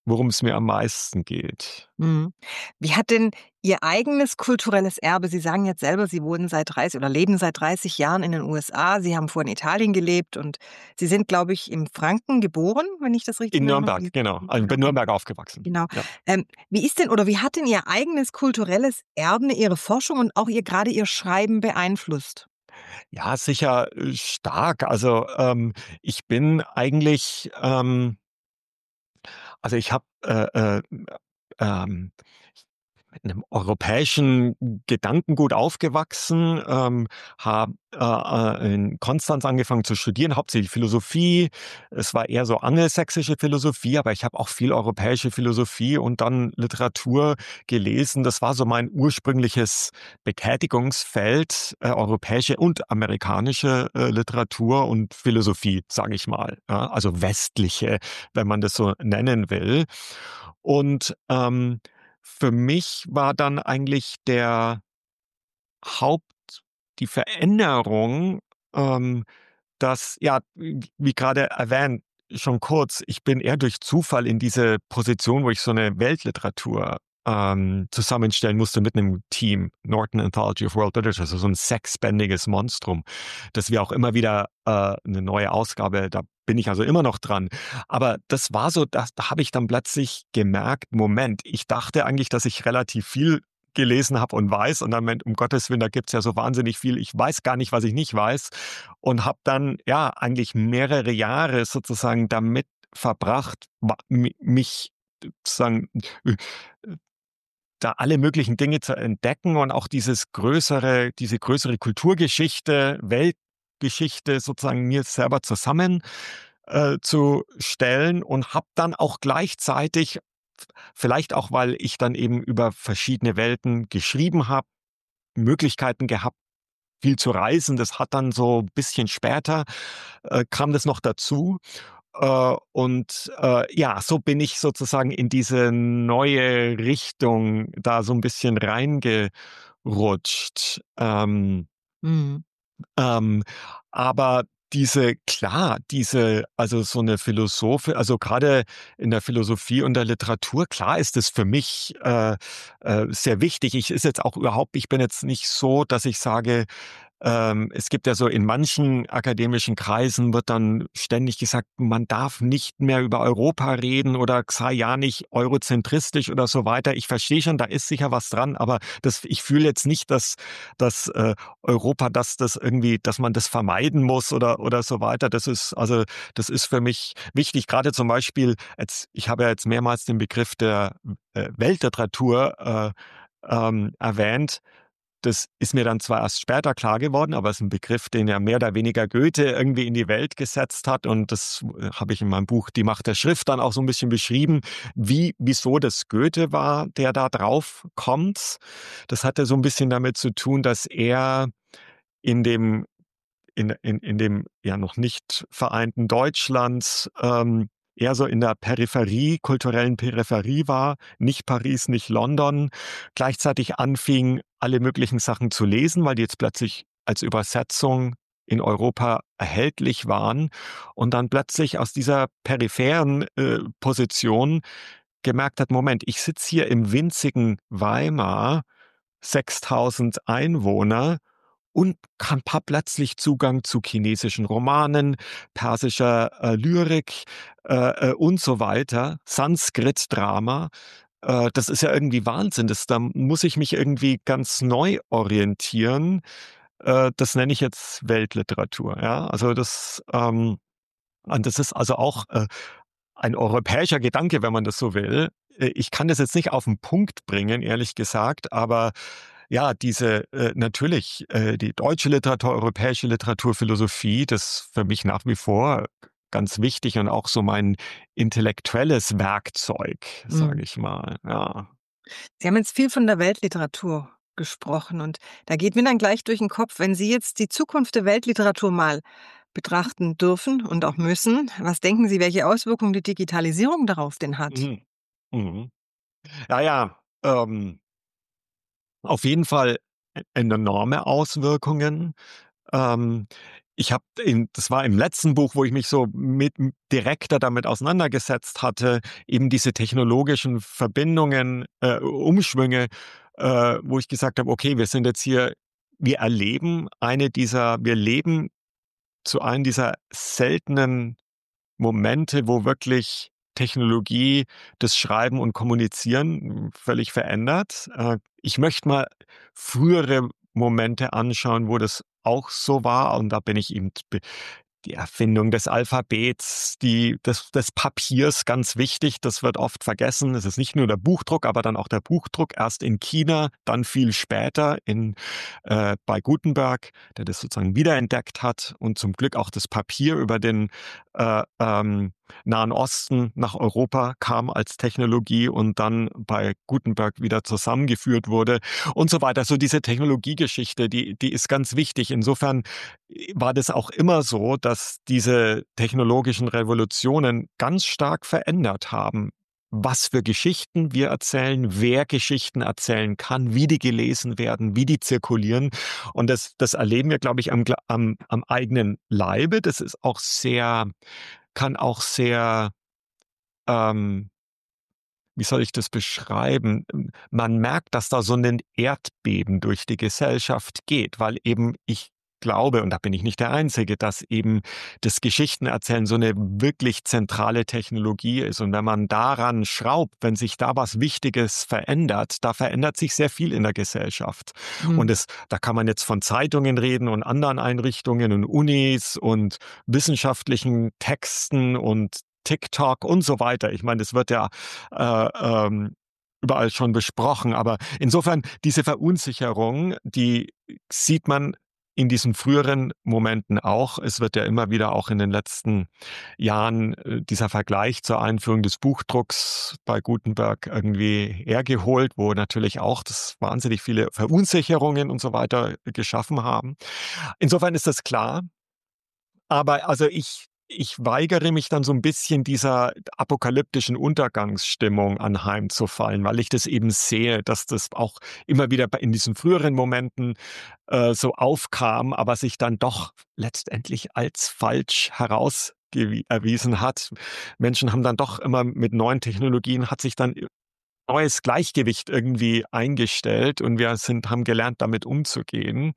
worum es mir am meisten geht. Mhm. Wie hat denn Ihr eigenes kulturelles Erbe Sie sagen jetzt selber, Sie wohnen seit dreißig oder leben seit dreißig Jahren in den U S A. Sie haben vorher in Italien gelebt und Sie sind, glaube ich, in Franken geboren, wenn ich das richtig In in Erinnerung Nürnberg, genau. habe. Also, bin Okay, Nürnberg aufgewachsen. genau. Ja. Ähm, wie ist denn oder wie hat denn Ihr eigenes kulturelles Erbe Ihre Forschung und auch Ihr gerade Ihr Schreiben beeinflusst? Ja, sicher, äh, stark. Also, ähm, ich bin eigentlich, ähm also, ich habe, äh, äh, ähm mit einem europäischen Gedankengut aufgewachsen, ähm, habe, äh, äh, in Konstanz angefangen zu studieren, hauptsächlich Philosophie. Es war eher so angelsächsische Philosophie, aber ich habe auch viel europäische Philosophie und dann Literatur gelesen. Das war so mein ursprüngliches Betätigungsfeld, äh, europäische und amerikanische, äh, Literatur und Philosophie, sage ich mal, ja, also westliche, wenn man das so nennen will. Und, ähm, für mich war dann eigentlich der Haupt die Veränderung, ähm, dass ja, w wie gerade erwähnt, schon kurz, ich bin eher durch Zufall in diese Position, wo ich so eine Weltliteratur, ähm, zusammenstellen musste mit einem Team, Norton Anthology of World Literature, also so ein sechsbändiges Monstrum, das wir auch immer wieder, äh 'ne neue Ausgabe, da bin ich also immer noch dran. Aber das war so, das da habe ich dann plötzlich gemerkt: „Moment, ich dachte eigentlich, dass ich relativ viel gelesen habe und weiß und dann meint, um Gottes Willen, da gibt's ja so wahnsinnig viel. Ich weiß gar nicht, was ich nicht weiß." Und habe dann, ja, eigentlich mehrere Jahre sozusagen damit verbracht, ma mi mich sozusagen, äh, da alle möglichen Dinge zu entdecken und auch dieses größere diese größere Kulturgeschichte, Weltgeschichte sozusagen mir selber zusammen, äh, zu stellen und habe dann auch gleichzeitig, vielleicht auch, weil ich dann eben über verschiedene Welten geschrieben habe, Möglichkeiten gehabt, viel zu reisen. Das hat dann so ein bisschen später, äh, kam das noch dazu. Äh, und, äh, ja, so bin ich sozusagen in diese neue Richtung da so ein bisschen reingerutscht. Ähm Mhm. ähm, aber diese klar, diese also so eine Philosophe also gerade in der Philosophie und der Literatur, klar ist es für mich, äh, äh, sehr wichtig. Ich ist jetzt auch überhaupt ich bin jetzt nicht so, dass ich sage, ähm, es gibt ja so in manchen akademischen Kreisen wird dann ständig gesagt, man darf nicht mehr über Europa reden oder sei ja nicht eurozentristisch oder so weiter. Ich verstehe schon, da ist sicher was dran, aber das ich fühle jetzt nicht, dass dass, äh, Europa, dass das irgendwie dass man das vermeiden muss oder oder so weiter. Das ist also das ist für mich wichtig. Gerade zum Beispiel jetzt ich habe ja jetzt mehrmals den Begriff der, äh, Weltliteratur, äh, ähm, erwähnt. Das ist mir dann zwar erst später klar geworden, aber es ist ein Begriff, den ja mehr oder weniger Goethe irgendwie in die Welt gesetzt hat und das, äh, habe ich in meinem Buch „Die Macht der Schrift" dann auch so ein bisschen beschrieben, wie wieso das Goethe war, der da drauf kommt. Das hatte so ein bisschen damit zu tun, dass er in dem in in in dem ja noch nicht vereinten Deutschland, ähm, eher so in der Peripherie kulturellen Peripherie war, nicht Paris, nicht London, gleichzeitig anfing, alle möglichen Sachen zu lesen, weil die jetzt plötzlich als Übersetzung in Europa erhältlich waren und dann plötzlich aus dieser peripheren, äh, Position gemerkt hat: „Moment, ich sitze hier im winzigen Weimar, sechstausend Einwohner und kann pa plötzlich Zugang zu chinesischen Romanen, persischer, äh, Lyrik, äh, äh, und so weiter, Sanskrit-Drama. Äh, das ist ja irgendwie Wahnsinn. Das da muss ich mich irgendwie ganz neu orientieren. Äh, das nenne ich jetzt Weltliteratur, ja? Also, das, ähm und das ist also auch, äh, ein europäischer Gedanke, wenn man das so will. Äh, ich kann das jetzt nicht auf 'n Punkt bringen, ehrlich gesagt, aber ja, diese, äh natürlich, äh, die deutsche Literatur, europäische Literatur, Philosophie, das ist für mich nach wie vor ganz wichtig und auch so mein intellektuelles Werkzeug, sage Mhm. ich mal, ja. Sie haben jetzt viel von der Weltliteratur gesprochen und da geht mir dann gleich durch den Kopf, wenn Sie jetzt die Zukunft der Weltliteratur mal betrachten dürfen und auch müssen, was denken Sie, welche Auswirkungen die Digitalisierung darauf denn hat? Mhm. Mhm. Ja, ja, ähm, auf jeden Fall e enorme Auswirkungen. Ähm Ich habe in das war im letzten Buch, wo ich mich so mit direkter damit auseinandergesetzt hatte, eben diese technologischen Verbindungen, äh, Umschwünge, äh, wo ich gesagt habe: „Okay, wir sind jetzt hier wir erleben eine dieser wir leben zu einem dieser seltenen Momente, wo wirklich Technologie das Schreiben und Kommunizieren völlig verändert. Äh, ich möchte mal frühere Momente anschauen, wo das auch so war und da bin ich eben be die Erfindung des Alphabets, die des des Papiers, ganz wichtig, das wird oft vergessen. Es ist nicht nur der Buchdruck, aber dann auch der Buchdruck erst in China, dann viel später in äh, bei Gutenberg, der das sozusagen wiederentdeckt hat und zum Glück auch das Papier über den, äh, ähm, Nahen Osten nach Europa kam als Technologie und dann bei Gutenberg wieder zusammengeführt wurde und so weiter. So diese Technologiegeschichte, die die ist ganz wichtig. Insofern war das auch immer so, dass diese technologischen Revolutionen ganz stark verändert haben, was für Geschichten wir erzählen, wer Geschichten erzählen kann, wie die gelesen werden, wie die zirkulieren. Und das das erleben wir, glaube ich, am gl am am eigenen Leibe. Das ist auch sehr kann auch sehr, ähm wie soll ich das beschreiben? Ähm, man merkt, dass da so 'nen Erdbeben durch die Gesellschaft geht, weil eben ich glaube, und da bin ich nicht der Einzige, dass eben das Geschichtenerzählen so 'ne wirklich zentrale Technologie ist. Und wenn man daran schraubt, wenn sich da was Wichtiges verändert, da verändert sich sehr viel in der Gesellschaft. Und Mhm. das da kann man jetzt von Zeitungen reden und anderen Einrichtungen und Unis und wissenschaftlichen Texten und TikTok und so weiter. Ich meine, das wird ja, äh, ähm, überall schon besprochen, aber insofern diese Verunsicherung, die sieht man in diesen früheren Momenten auch. Es wird ja immer wieder auch in den letzten Jahren, äh, dieser Vergleich zur Einführung des Buchdrucks bei Gutenberg irgendwie hergeholt, wo natürlich auch das wahnsinnig viele Verunsicherungen und so weiter geschaffen haben. Insofern ist das klar. Aber also ich ich weigere mich dann so 'n bisschen dieser apokalyptischen Untergangsstimmung anheimzufallen, weil ich das eben sehe, dass das auch immer wieder bei in diesen früheren Momenten, äh, so aufkam, aber sich dann doch letztendlich als falsch herausgewi erwiesen hat. Menschen haben dann doch immer mit neuen Technologien hat sich dann neues Gleichgewicht irgendwie eingestellt und wir sind haben gelernt, damit umzugehen.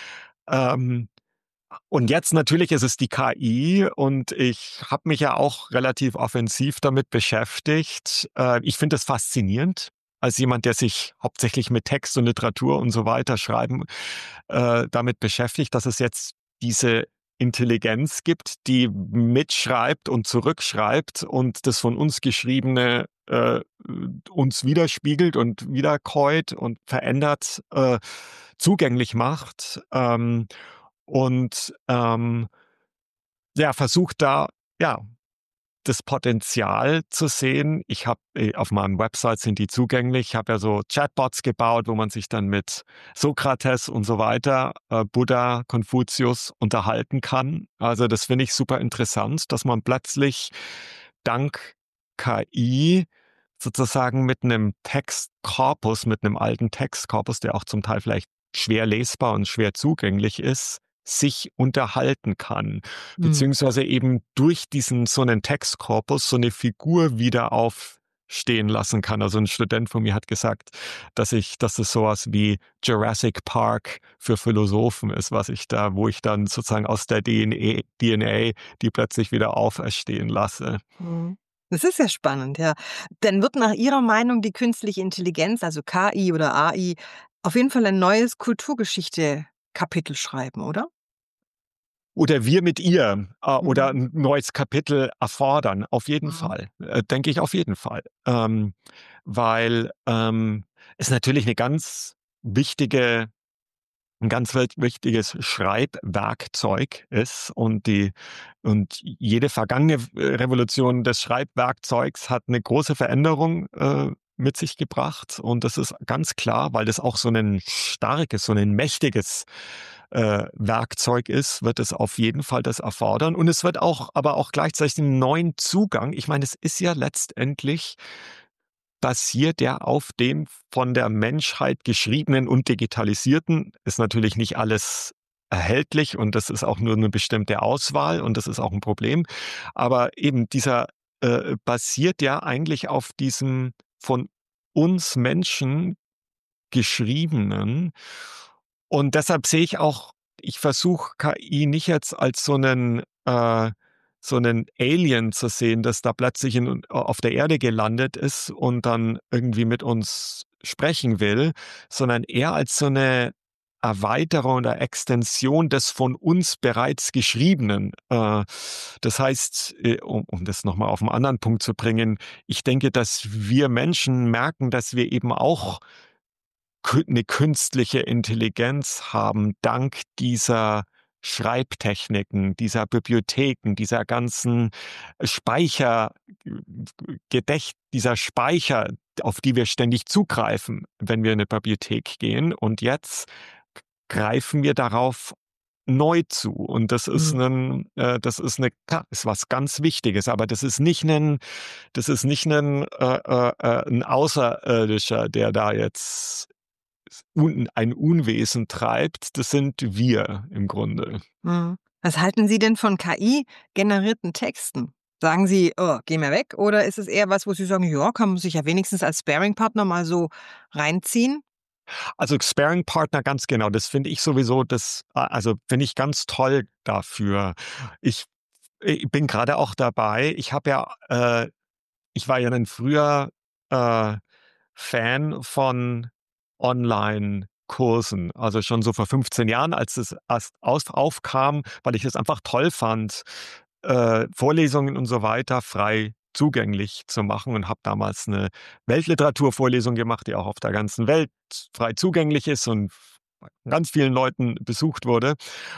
Ähm Und jetzt natürlich ist es die K I und ich habe mich ja auch relativ offensiv damit beschäftigt. Äh, ich finde das faszinierend als jemand, der sich hauptsächlich mit Text und Literatur und so weiter schreiben, äh, damit beschäftigt, dass es jetzt diese Intelligenz gibt, die mitschreibt und zurückschreibt und das von uns Geschriebene, äh, uns widerspiegelt und wiederkäut und verändert, äh, zugänglich macht. Ähm, und, ähm ja, versucht da, ja, das Potenzial zu sehen. Ich habe äh, auf meinem Website sind die zugänglich. Ich habe ja so Chatbots gebaut, wo man sich dann mit Sokrates und so weiter, äh, Buddha, Konfuzius unterhalten kann. Also, das finde ich super interessant, dass man plötzlich dank K I sozusagen mit 'nem Textkorpus mit 'nem alten Textkorpus, der auch zum Teil vielleicht schwer lesbar und schwer zugänglich ist, sich unterhalten kann, Mhm. beziehungsweise eben durch diesen so 'nen Textkorpus so 'ne Figur wieder aufstehen lassen kann. Also 'n Student von mir hat gesagt, dass ich dass es so was wie Jurassic Park für Philosophen ist, was ich da wo ich dann sozusagen aus der D N E D N A die plötzlich wieder auferstehen lasse. Mhm. Das ist ja spannend, ja. Dann wird nach Ihrer Meinung die künstliche Intelligenz, also K I oder A I, auf jeden Fall ein neues Kulturgeschichte-Kapitel schreiben, oder? Oder wir mit ihr, äh, oder Mhm. 'n neues Kapitel erfordern. Auf jeden Mhm. Fall, äh, denke ich auf jeden Fall. Ähm, weil, ähm, es natürlich 'ne ganz wichtige 'n ganz wit wichtiges Schreibwerkzeug ist und die und jede vergangene w äh, Revolution des Schreibwerkzeugs hat 'ne große Veränderung, äh, mit sich gebracht. Und das ist ganz klar, weil das auch so 'nen starkes, so 'nen mächtiges, äh, Werkzeug ist, wird es auf jeden Fall das erfordern. Und es wird auch aber auch gleichzeitig 'n neuen Zugang ich meine, es ist ja letztendlich basiert ja auf dem von der Menschheit geschriebenen und digitalisierten ist natürlich nicht alles erhältlich und das ist auch nur eine bestimmte Auswahl und das ist auch ein Problem. Aber eben dieser äh, basiert ja eigentlich auf diesem von uns Menschen geschriebenen. Und deshalb sehe ich auch, ich versuche K I nicht jetzt als so einen äh, so einen Alien zu sehen, das da plötzlich in auf der Erde gelandet ist und dann irgendwie mit uns sprechen will, sondern eher als so eine Erweiterung oder Extension des von uns bereits Geschriebenen. Äh, das heißt, äh, um um das noch mal auf 'n anderen Punkt zu bringen, ich denke, dass wir Menschen merken, dass wir eben auch kü 'ne künstliche Intelligenz haben, dank dieser Schreibtechniken, dieser Bibliotheken, dieser ganzen Speicher Gedächt dieser Speicher, auf die wir ständig zugreifen, wenn wir in 'ne Bibliothek gehen. Und jetzt greifen wir darauf neu zu. Und das ist Mhm. 'nen äh, das ist 'ne klar, ist was ganz Wichtiges, aber das ist nicht 'nen das ist nicht 'nen äh, äh, äh 'n Außerirdischer, der da jetzt un ein Unwesen treibt. Das sind wir im Grunde. Mhm. Was halten Sie denn von K I-generierten Texten? Sagen Sie: „Oh, geh mir weg“, oder ist es eher was, wo Sie sagen: „Ja, kann man sich ja wenigstens als Sparringpartner mal so reinziehen?“ Also, Sparringpartner, ganz genau, das finde ich sowieso das a also, finde ich ganz toll dafür. Ich äh, bin grade auch dabei ich habe ja äh, ich war ja dann früher, äh, Fan von Online-Kursen, also, schon so vor fünfzehn Jahren, als es erst aus aufkam, weil ich es einfach toll fand, äh, Vorlesungen und so weiter frei zugänglich zu machen und habe damals 'ne Weltliteraturvorlesung gemacht, die auch auf der ganzen Welt frei zugänglich ist und von ganz vielen Leuten besucht wurde.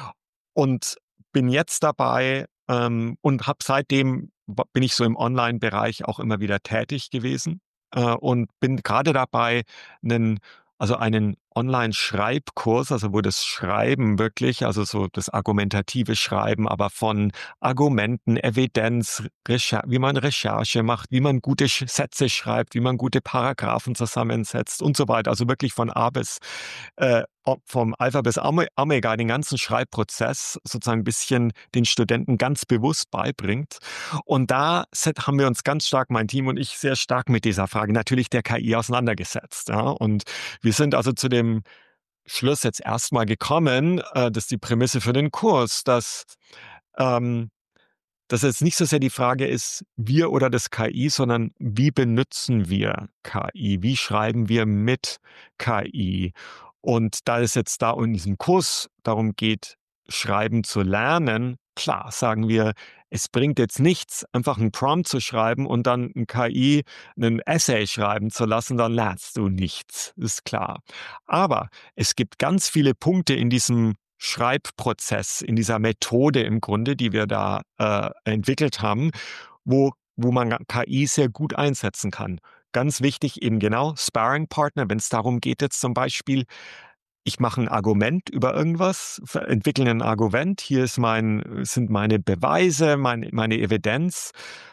Und bin jetzt dabei, ähm, und habe seitdem b bin ich so im Online-Bereich auch immer wieder tätig gewesen, äh, und bin grade dabei, 'nen also, einen Online-Schreibkurs, also, wo das Schreiben wirklich also, so das argumentative Schreiben, aber von Argumenten, Evidenz, Recher wie man Recherche macht, wie man gute sch Sätze schreibt, wie man gute Paragraphen zusammensetzt und so weiter. Also, wirklich von A bis äh, o vom Alpha bis Ome Omega, den ganzen Schreibprozess sozusagen 'n bisschen den Studenten ganz bewusst beibringt. Und da set haben wir uns ganz stark mein Team und ich sehr stark mit dieser Frage natürlich der K I auseinandergesetzt, ja? Und wir sind also zu dem Schluss jetzt erst mal gekommen, äh, das ist die Prämisse für den Kurs, dass ähm, dass jetzt nicht so sehr die Frage ist, wir oder das K I, sondern wie benutzen wir K I? Wie schreiben wir mit K I? Und da es jetzt da in diesem Kurs darum geht, Schreiben zu lernen, klar, sagen wir, es bringt jetzt nichts, einfach 'n Prompt zu schreiben und dann 'n K I 'nen Essay schreiben zu lassen, dann lernst du nichts, ist klar. Aber es gibt ganz viele Punkte in diesem Schreibprozess, in dieser Methode im Grunde, die wir da, äh, entwickelt haben, wo wo man K I sehr gut einsetzen kann. Ganz wichtig eben genau, Sparringpartner, wenn's darum geht jetzt zum Beispiel, ich mache 'n Argument über irgendwas, ver entwickle 'nen Argument, hier ist mein sind meine Beweise, mein meine Evidenz.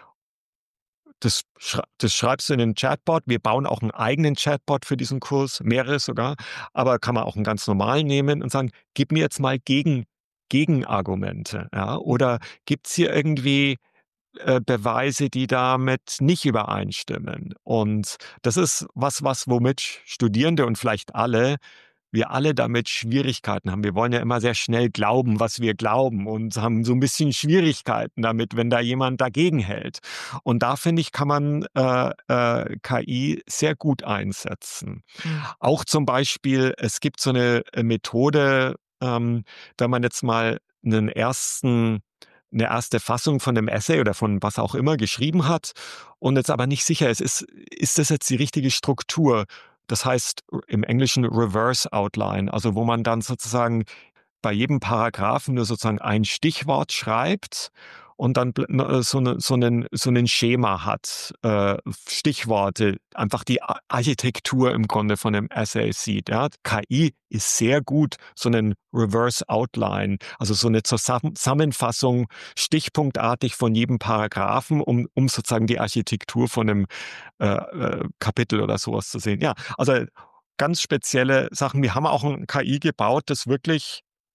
Das schrei das schreibst du in den Chatbot. Wir bauen auch 'n eigenen Chatbot für diesen Kurs, mehrere sogar, aber kann man auch 'n ganz normalen nehmen und sagen: „Gib mir jetzt mal Gegen Gegenargumente“, ja? Oder gibt's hier irgendwie, äh, Beweise, die damit nicht übereinstimmen? Und das ist was was womit Studierende und vielleicht alle wir alle damit Schwierigkeiten haben. Wir wollen ja immer sehr schnell glauben, was wir glauben und haben so 'n bisschen Schwierigkeiten damit, wenn da jemand dagegenhält. Und da finde ich, kann man, äh, äh, K I sehr gut einsetzen. Mhm. Auch zum Beispiel, es gibt so 'ne, äh, Methode, ähm, wenn man jetzt mal 'nen ersten 'ne erste Fassung von 'nem Essay oder von was auch immer geschrieben hat und jetzt aber nicht sicher ist, ist ist das jetzt die richtige Struktur? Das heißt r im Englischen Reverse Outline, also, wo man dann sozusagen bei jedem Paragraphen nur sozusagen ein Stichwort schreibt und dann bl ne, so 'ne so 'nen so 'nen Schema hat, äh, Stichworte, einfach die A Architektur im Grunde von 'nem Essay sieht, ja? K I ist sehr gut, so 'nen Reverse Outline, also, so 'ne Zusam Sammenfassung stichpunktartig von jedem Paragraphen, um um sozusagen die Architektur von 'nem, äh, äh, Kapitel oder so was zu sehen. Ja, also, ganz spezielle Sachen. Wir haben auch 'n K I gebaut, das wirklich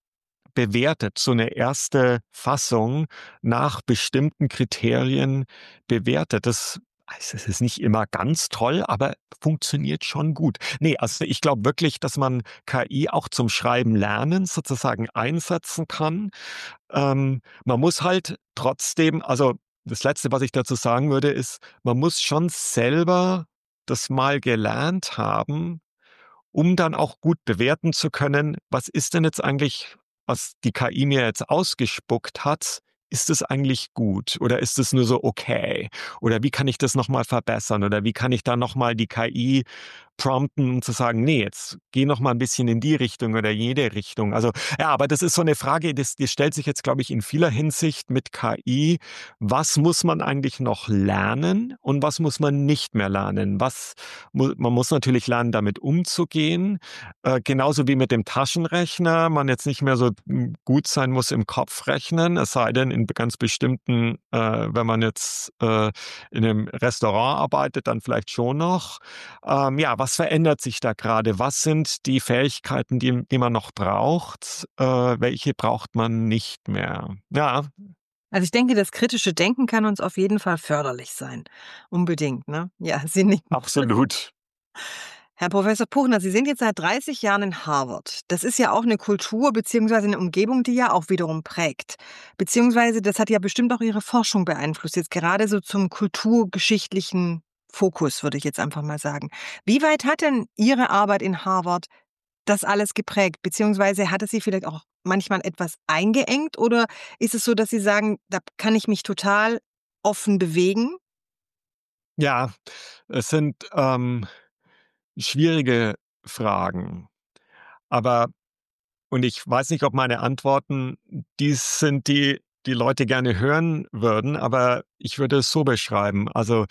bewertet, so eine erste Fassung nach bestimmten Kriterien bewertet. Das also es ist nicht immer ganz toll, aber funktioniert schon gut. Ne, also ich glaube wirklich, dass man K I auch zum Schreiben lernen sozusagen einsetzen kann. Ähm, man muss halt trotzdem also das Letzte, was ich dazu sagen würde, ist, man muss schon selber das mal gelernt haben, um dann auch gut bewerten zu können, was ist denn jetzt eigentlich, was die K I mir jetzt ausgespuckt hat, ist es eigentlich gut oder ist es nur so okay? Oder wie kann ich das noch mal verbessern oder wie kann ich da noch mal die K I prompten, um zu sagen: „Ne, jetzt geh noch mal 'n bisschen in die Richtung oder jede Richtung.“ Also, ja, aber das ist so eine Frage, das die stellt sich jetzt, glaube ich, in vieler Hinsicht mit K I. Was muss man eigentlich noch lernen und was muss man nicht mehr lernen? Was mu man muss natürlich lernen, damit umzugehen, äh, genauso wie mit dem Taschenrechner man jetzt nicht mehr so, hm, gut sein muss im Kopfrechnen, es sei denn in ganz bestimmten äh, wenn man jetzt, äh, in 'nem Restaurant arbeitet, dann vielleicht schon noch. Ähm, ja, was verändert sich da gerade? Was sind die Fähigkeiten, die die man noch braucht? Äh, welche braucht man nicht mehr? Ja, Also, ich denke, das kritische Denken kann uns auf jeden Fall förderlich sein. Unbedingt, ne? Ja, Sie nicken. absolut. Herr Professor Puchner, Sie sind jetzt seit dreißig Jahren in Harvard. Das ist ja auch eine Kultur beziehungsweise eine Umgebung, die ja auch wiederum prägt. Beziehungsweise das hat ja bestimmt auch Ihre Forschung beeinflusst, jetzt gerade so zum kulturgeschichtlichen Fokus, würde ich jetzt einfach mal sagen. Wie weit hat denn Ihre Arbeit in Harvard das alles geprägt? Beziehungsweise hat es Sie vielleicht auch manchmal etwas eingeengt oder ist es so, dass Sie sagen: „Da kann ich mich total offen bewegen?“ Ja, es sind, ähm, schwierige Fragen. Aber und ich weiß nicht, ob meine Antworten die sind, die die Leute gerne hören würden, aber ich würde es so beschreiben. Also,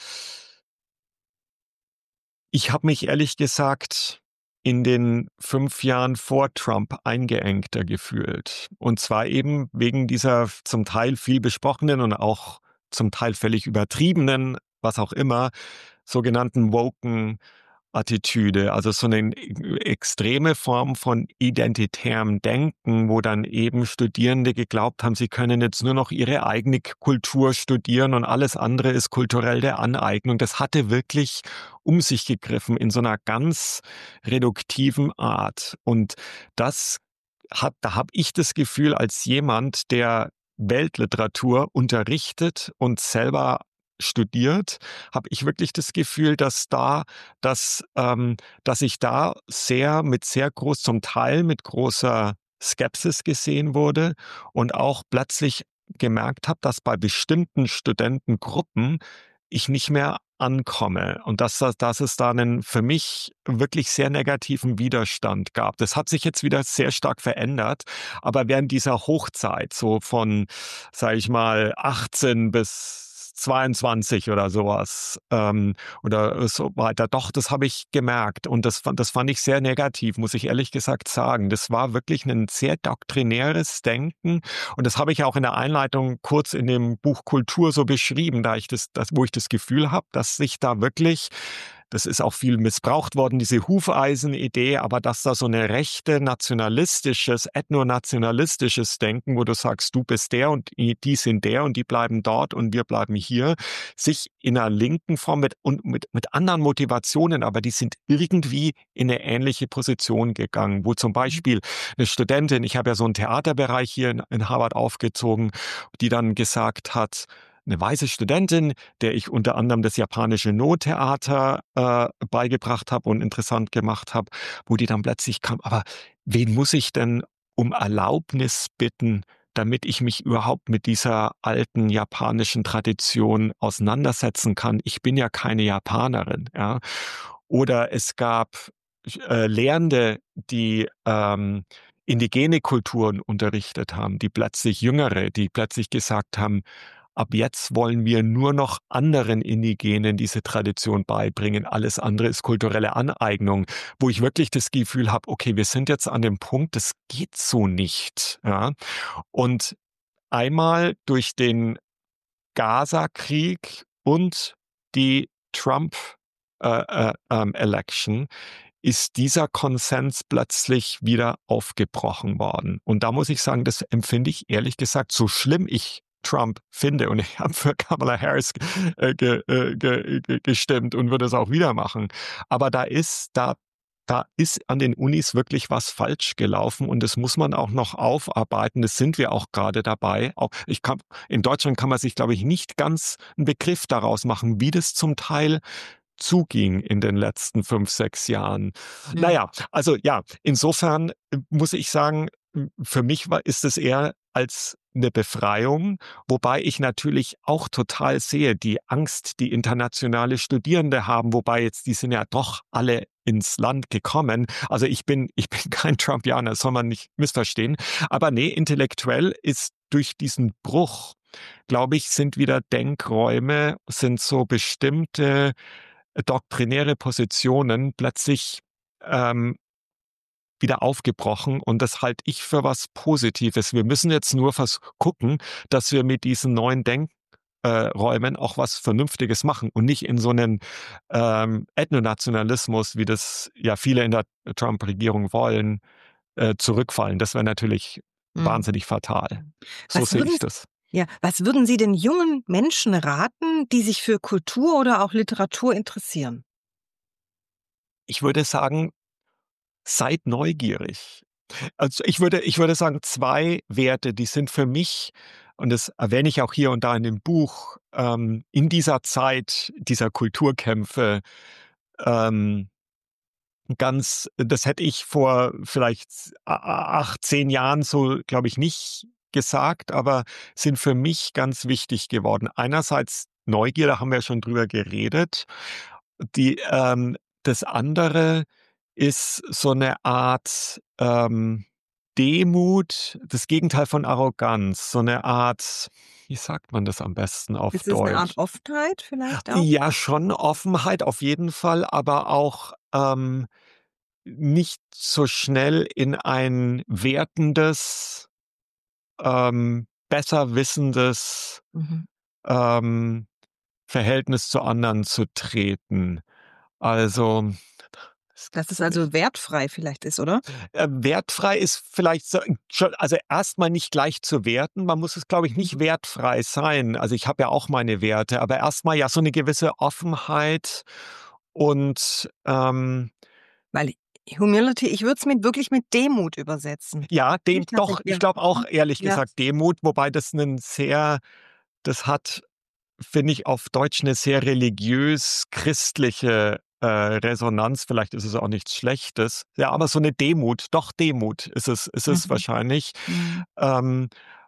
ich habe mich ehrlich gesagt in den fünf Jahren vor Trump eingeengter gefühlt. Und zwar eben wegen dieser zum Teil viel besprochenen und auch zum Teil völlig übertriebenen, was auch immer, sogenannten woken Attitüde, also so eine extreme Form von identitärem Denken, wo dann eben Studierende geglaubt haben, sie können jetzt nur noch ihre eigene Kultur studieren und alles andere ist kulturelle Aneignung. Das hatte wirklich um sich gegriffen in so einer ganz reduktiven Art. Und das hat da habe ich das Gefühl als jemand, der Weltliteratur unterrichtet und selber studiert, habe ich wirklich das Gefühl, dass da dass ähm, dass ich da sehr mit sehr groß zum Teil mit großer Skepsis gesehen wurde und auch plötzlich gemerkt habe, dass bei bestimmten Studentengruppen ich nicht mehr ankomme und dass da dass es da einen für mich wirklich sehr negativen Widerstand gab. Das hat sich jetzt wieder sehr stark verändert, aber während dieser Hochzeit, so von, sage ich mal, achtzehn bis zweiundzwanzig oder sowas ähm, oder so weiter. Doch, das habe ich gemerkt und das fand das fand ich sehr negativ, muss ich ehrlich gesagt sagen. Das war wirklich ein sehr doktrinäres Denken und das habe ich auch in der Einleitung kurz in dem Buch Kultur so beschrieben, da ich das das wo ich das Gefühl habe, dass sich da wirklich das ist auch viel missbraucht worden, diese Hufeisenidee, aber dass da so eine rechte nationalistisches, ethnonationalistisches Denken, wo du sagst, du bist der und die sind der und die bleiben dort und wir bleiben hier, sich in einer linken Form mit und mit mit anderen Motivationen, aber die sind irgendwie in eine ähnliche Position gegangen, wo zum Beispiel eine Studentin ich habe ja so einen Theaterbereich hier in in Harvard aufgezogen, die dann gesagt hat eine weiße Studentin, der ich unter anderem das japanische No-Theater, äh, beigebracht habe und interessant gemacht habe, wo die dann plötzlich kam: „Aber wen muss ich denn um Erlaubnis bitten, damit ich mich überhaupt mit dieser alten japanischen Tradition auseinandersetzen kann? Ich bin ja keine Japanerin“, ja? Oder es gab äh, Lehrende, die, ähm, indigene Kulturen unterrichtet haben, die plötzlich Jüngere, die plötzlich gesagt haben: Ab jetzt wollen wir nur noch anderen Indigenen diese Tradition beibringen. Alles andere ist kulturelle Aneignung, wo ich wirklich das Gefühl habe, okay, wir sind jetzt an dem Punkt, das geht so nicht, ja. Und einmal durch den Gaza-Krieg und die Trump, äh, äh, ähm, Election ist dieser Konsens plötzlich wieder aufgebrochen worden. Und da muss ich sagen, das empfinde ich ehrlich gesagt, so schlimm ich Trump finde, und ich habe für Kamala Harris äh, ge, äh, ge, ge, gestimmt und würde es auch wieder machen. Aber da ist, da, da ist an den Unis wirklich was falsch gelaufen, und das muss man auch noch aufarbeiten. Das sind wir auch gerade dabei. Auch ich kann, in Deutschland kann man sich, glaube ich, nicht ganz einen Begriff daraus machen, wie das zum Teil zuging in den letzten fünf, sechs Jahren. Mhm. Naja, also ja, insofern äh, muss ich sagen, m- für mich war, ist es eher als eine Befreiung, wobei ich natürlich auch total sehe, die Angst, die internationale Studierende haben, wobei jetzt, die sind ja doch alle ins Land gekommen. Also ich bin, ich bin kein Trumpianer, das soll man nicht missverstehen. Aber nee, intellektuell ist durch diesen Bruch, glaube ich, sind wieder Denkräume, sind so bestimmte doktrinäre Positionen plötzlich ähm, wieder aufgebrochen, und das halte ich für was Positives. Wir müssen jetzt nur vers gucken, dass wir mit diesen neuen Denkräumen äh, Räumen auch was Vernünftiges machen und nicht in so einen ähm, Ethnonationalismus, wie das ja viele in der Trump-Regierung wollen, äh, zurückfallen. Das wäre natürlich Mhm. wahnsinnig fatal. So Was sehe würden ich das. ja, was würden Sie den jungen Menschen raten, die sich für Kultur oder auch Literatur interessieren? Ich würde sagen, seid neugierig. Also, ich würde ich würde sagen, zwei Werte, die sind für mich, und das erwähne ich auch hier und da in dem Buch, ähm, in dieser Zeit dieser Kulturkämpfe, ähm, ganz das hätte ich vor vielleicht a a acht, zehn Jahren so, glaube ich, nicht gesagt, aber sind für mich ganz wichtig geworden. Einerseits Neugier, da haben wir ja schon drüber geredet. Die, ähm das andere ist so eine Art, ähm, Demut, das Gegenteil von Arroganz, so eine Art, wie sagt man das am besten auf Ist es 'ne Art Deutsch? Offenheit vielleicht auch? Ja, schon Offenheit auf jeden Fall, aber auch, ähm, nicht so schnell in ein wertendes, ähm, besser wissendes, Mhm. ähm, Verhältnis zu anderen zu treten. Also, das Dass es ist nicht also wertfrei vielleicht ist, oder? äh, wertfrei ist vielleicht so schon, also erstmal nicht gleich zu werten. Man muss es, glaube ich, nicht Mhm. wertfrei sein. Also, ich habe ja auch meine Werte, aber erstmal ja so eine gewisse Offenheit und, ähm, Weil Humility, ich würde es mit wirklich mit Demut übersetzen. ja, dem Nicht doch, tatsächlich, ich ja. glaube auch, Mhm. ehrlich Ja. gesagt, Demut, wobei das 'nen sehr das hat, finde ich, auf Deutsch eine sehr religiös-christliche, äh, Resonanz. Vielleicht ist es auch nichts Schlechtes. Ja, aber so eine Demut, doch Demut ist es ist es Mhm. wahrscheinlich. Mhm. Ähm,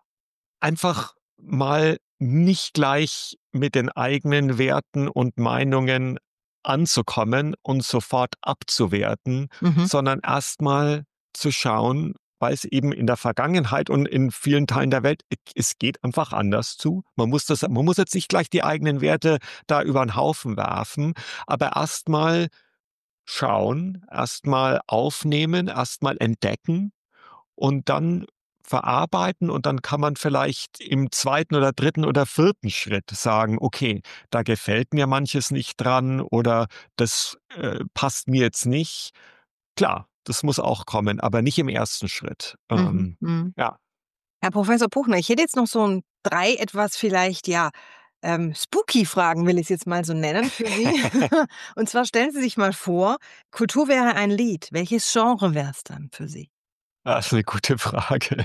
einfach mal nicht gleich mit den eigenen Werten und Meinungen anzukommen und sofort abzuwerten, Mhm. sondern erst mal zu schauen, weil es eben in der Vergangenheit und in vielen Teilen der Welt, e es geht einfach anders zu. Man muss das man muss jetzt nicht gleich die eigenen Werte da über 'n Haufen werfen, aber erst mal schauen, erst mal aufnehmen, erst mal entdecken und dann verarbeiten, und dann kann man vielleicht im zweiten oder dritten oder vierten Schritt sagen: „Okay, da gefällt mir manches nicht dran, oder das, äh, passt mir jetzt nicht.“ Klar, das muss auch kommen, aber nicht im ersten Schritt. Mhm. Ähm, Mhm. ja. Herr Professor Buchner, ich hätte jetzt noch so 'n drei etwas vielleicht, ja, ähm, spooky Fragen, will ich's jetzt mal so nennen, für Sie. Und zwar stellen Sie sich mal vor, Kultur wäre ein Lied. Welches Genre wär's dann für Sie? Das ist 'ne gute Frage.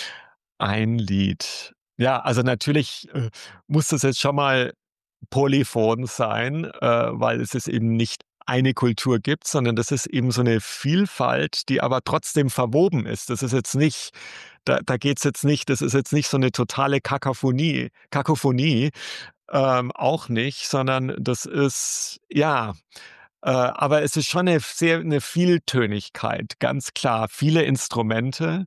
Ein Lied. Ja, also natürlich, äh, muss das jetzt schon mal polyphon sein, äh, weil es es eben nicht eine Kultur gibt, sondern das ist eben so 'ne Vielfalt, die aber trotzdem verwoben ist. Das ist jetzt nicht, da da geht's jetzt nicht, das ist jetzt nicht so 'ne totale Kakaphonie Kakophonie, ähm, auch nicht, sondern das ist, ja, äh, aber es ist schon 'ne sehr 'ne Vieltönigkeit, ganz klar. Viele Instrumente,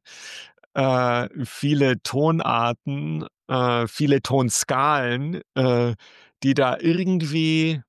äh, viele Tonarten, äh, viele Tonskalen, äh, die da irgendwie,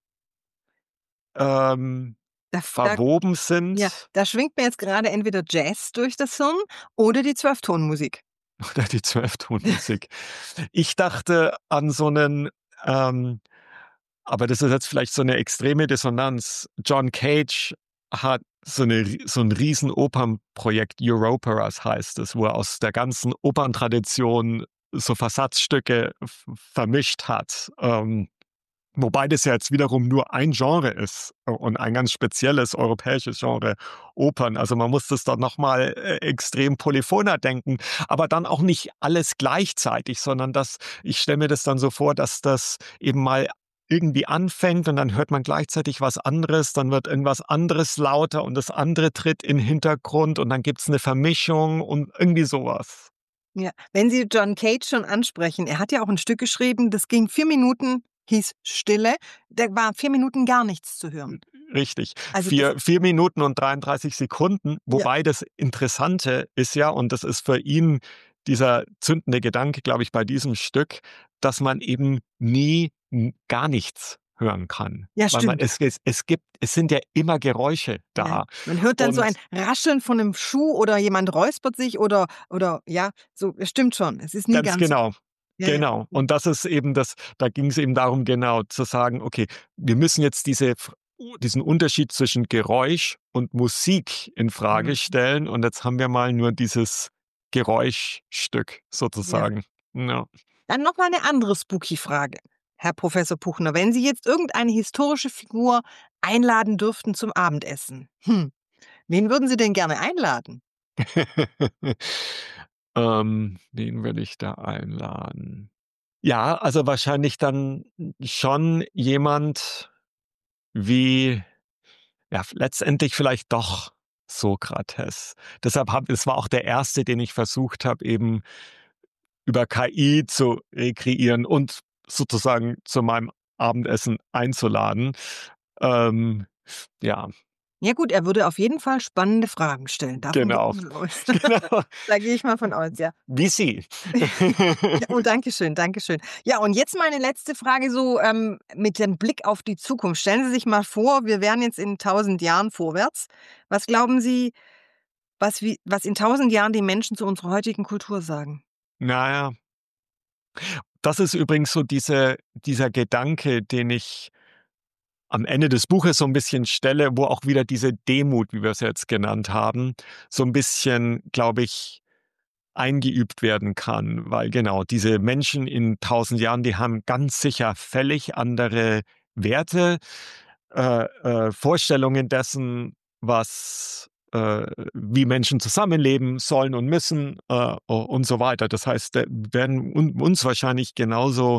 ähm, Da f da verwoben ja, sind. da schwingt mir jetzt grade entweder Jazz durch das Hirn oder die Zwölftonmusik. Oder die Zwölftonmusik. Ich dachte an so 'nen, ähm aber das ist jetzt vielleicht so 'ne extreme Dissonanz. John Cage hat so, eine, so ein riesen Opernprojekt, Europeras heißt es, wo er aus der ganzen Operntradition so Versatzstücke f- vermischt hat. Ähm, Wobei das ja jetzt wiederum nur ein Genre ist und ein ganz spezielles europäisches Genre, Opern. Also man muss das dann nochmal äh, extrem polyphoner denken, aber dann auch nicht alles gleichzeitig, sondern dass ich stelle mir das dann so vor, dass das eben mal irgendwie anfängt und dann hört man gleichzeitig was anderes, dann wird irgendwas anderes lauter und das andere tritt in den Hintergrund und dann gibt's eine Vermischung und irgendwie sowas. Ja, wenn Sie John Cage schon ansprechen, er hat ja auch ein Stück geschrieben, das ging vier Minuten, hieß Stille. Da war vier Minuten gar nichts zu hören. Richtig. Also das Vier, vier Minuten und dreiunddreißig Sekunden. ja, Wobei das Interessante ist ja, und das ist für ihn dieser zündende Gedanke, glaube ich, bei diesem Stück, dass man eben nie n- gar nichts hören kann. ja, Weil man, stimmt. es, es, es gibt, es sind ja immer Geräusche Ja. da. Man hört dann so ein Und Rascheln von 'nem Schuh oder jemand räuspert sich oder oder ja, so es stimmt schon. Es ist nie ganz ganz genau. ja, ja. Genau. Und das ist eben das, da ging es eben darum, genau zu sagen, okay, wir müssen jetzt diese, F- diesen Unterschied zwischen Geräusch und Musik in Frage Mhm. stellen. Und jetzt haben wir mal nur dieses Geräuschstück Ja. sozusagen. Ja. Dann noch mal 'ne andere Spooky-Frage, Herr Professor Puchner. Wenn Sie jetzt irgendeine historische Figur einladen dürften zum Abendessen, hm, wen würden Sie denn gerne einladen? ähm, wen würde ich da einladen? Ja, also wahrscheinlich dann schon jemand wie ja, letztendlich vielleicht doch Sokrates. Deshalb habe es war auch der erste, den ich versucht habe, eben über K I zu rekreieren und sozusagen zu meinem Abendessen einzuladen. Ähm, ja, Ja gut, er würde auf jeden Fall spannende Fragen stellen. Davon gehe genau. ich mal aus. Genau. Da gehe ich mal von aus, ja. Wie Sie. Ja, oh, danke schön, danke schön. Ja, und jetzt meine letzte Frage so, ähm, mit dem Blick auf die Zukunft. Stellen Sie sich mal vor, wir wären jetzt in tausend Jahren vorwärts. Was glauben Sie, was wie was in tausend Jahren die Menschen zu unserer heutigen Kultur sagen? Na ja, das ist übrigens so diese dieser Gedanke, den ich am Ende des Buches so ein bisschen stelle, wo auch wieder diese Demut, wie wir es jetzt genannt haben, so ein bisschen, glaube ich, eingeübt werden kann, weil genau, diese Menschen in tausend Jahren, die haben ganz sicher völlig andere Werte, äh, äh, Vorstellungen dessen, was äh, wie Menschen zusammenleben sollen und müssen, äh, und so weiter. Das heißt, äh, werden un uns wahrscheinlich genauso,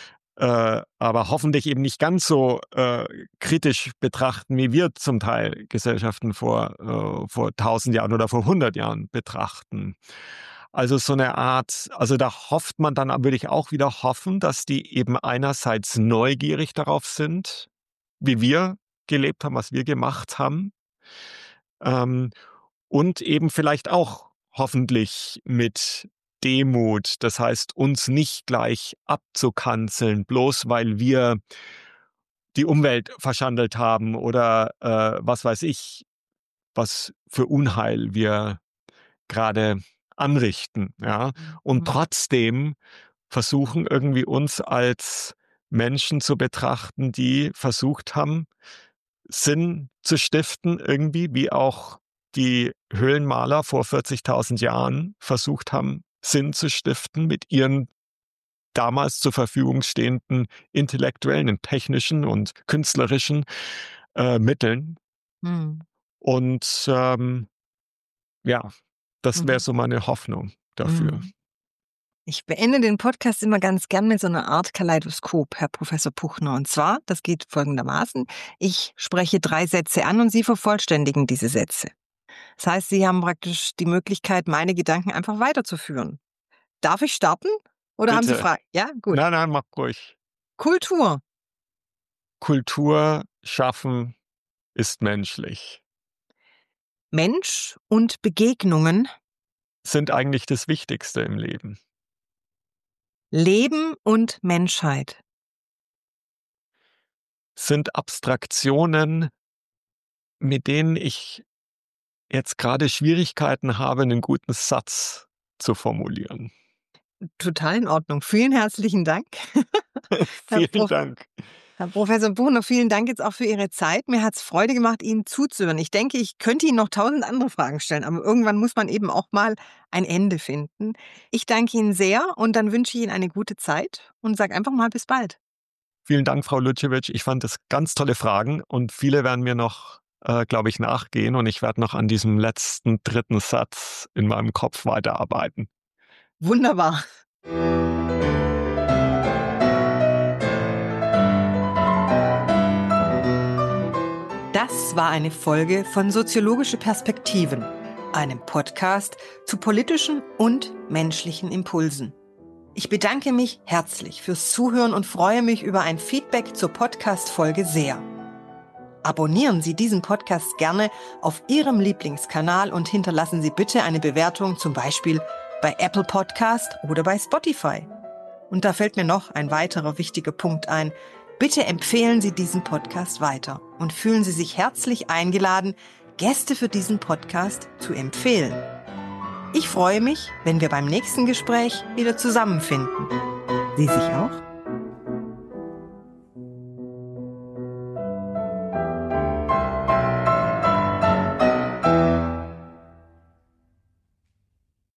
äh, aber hoffentlich eben nicht ganz so, äh, kritisch betrachten, wie wir zum Teil Gesellschaften vor äh, vor tausend Jahren oder vor hundert Jahren betrachten. Also so eine Art, also da hofft man dann würde ich auch wieder hoffen, dass die eben einerseits neugierig darauf sind, wie wir gelebt haben, was wir gemacht haben, ähm, und eben vielleicht auch hoffentlich mit Demut, das heißt, uns nicht gleich abzukanzeln, bloß weil wir die Umwelt verschandelt haben oder, äh, was weiß ich, was für Unheil wir gerade anrichten, ja? Und Mhm. trotzdem versuchen irgendwie uns als Menschen zu betrachten, die versucht haben, Sinn zu stiften irgendwie, wie auch die Höhlenmaler vor vierzigtausend Jahren versucht haben, Sinn zu stiften mit ihren damals zur Verfügung stehenden intellektuellen und technischen und künstlerischen, äh, Mitteln. Mhm. Und, ähm, ja, das wäre Mhm. so meine Hoffnung dafür. Mhm. Ich beende den Podcast immer ganz gern mit so einer Art Kaleidoskop, Herr Professor Puchner. Und zwar, das geht folgendermaßen: Ich spreche drei Sätze an und Sie vervollständigen diese Sätze. Das heißt, Sie haben praktisch die Möglichkeit, meine Gedanken einfach weiterzuführen. Darf ich starten oder haben Sie Bitte. Fragen? Ja, gut. Nein, nein, mach ruhig. Kultur, Kultur schaffen ist menschlich. Mensch und Begegnungen, Sind eigentlich das Wichtigste im Leben. Leben und Menschheit, Sind Abstraktionen, mit denen ich jetzt gerade Schwierigkeiten habe, einen guten Satz zu formulieren. total in Ordnung. Vielen herzlichen Dank, Herr Vielen Prof. Dank. Herr Professor Buchner, vielen Dank jetzt auch für Ihre Zeit. Mir hat es Freude gemacht, Ihnen zuzuhören. Ich denke, ich könnte Ihnen noch tausend andere Fragen stellen, aber irgendwann muss man eben auch mal ein Ende finden. Ich danke Ihnen sehr und dann wünsche ich Ihnen eine gute Zeit und sage einfach mal bis bald. Vielen Dank, Frau Lutschewitsch. Ich fand das ganz tolle Fragen und viele werden mir noch, äh, glaube ich, nachgehen und ich werde noch an diesem letzten dritten Satz in meinem Kopf weiterarbeiten. Wunderbar. Das war eine Folge von Soziologische Perspektiven, einem Podcast zu politischen und menschlichen Impulsen. Ich bedanke mich herzlich fürs Zuhören und freue mich über ein Feedback zur Podcast-Folge sehr. Abonnieren Sie diesen Podcast gerne auf Ihrem Lieblingskanal und hinterlassen Sie bitte eine Bewertung, zum Beispiel bei Apple Podcast oder bei Spotify. Und da fällt mir noch ein weiterer wichtiger Punkt ein. Bitte empfehlen Sie diesen Podcast weiter und fühlen Sie sich herzlich eingeladen, Gäste für diesen Podcast zu empfehlen. Ich freue mich, wenn wir beim nächsten Gespräch wieder zusammenfinden. Sie sich auch?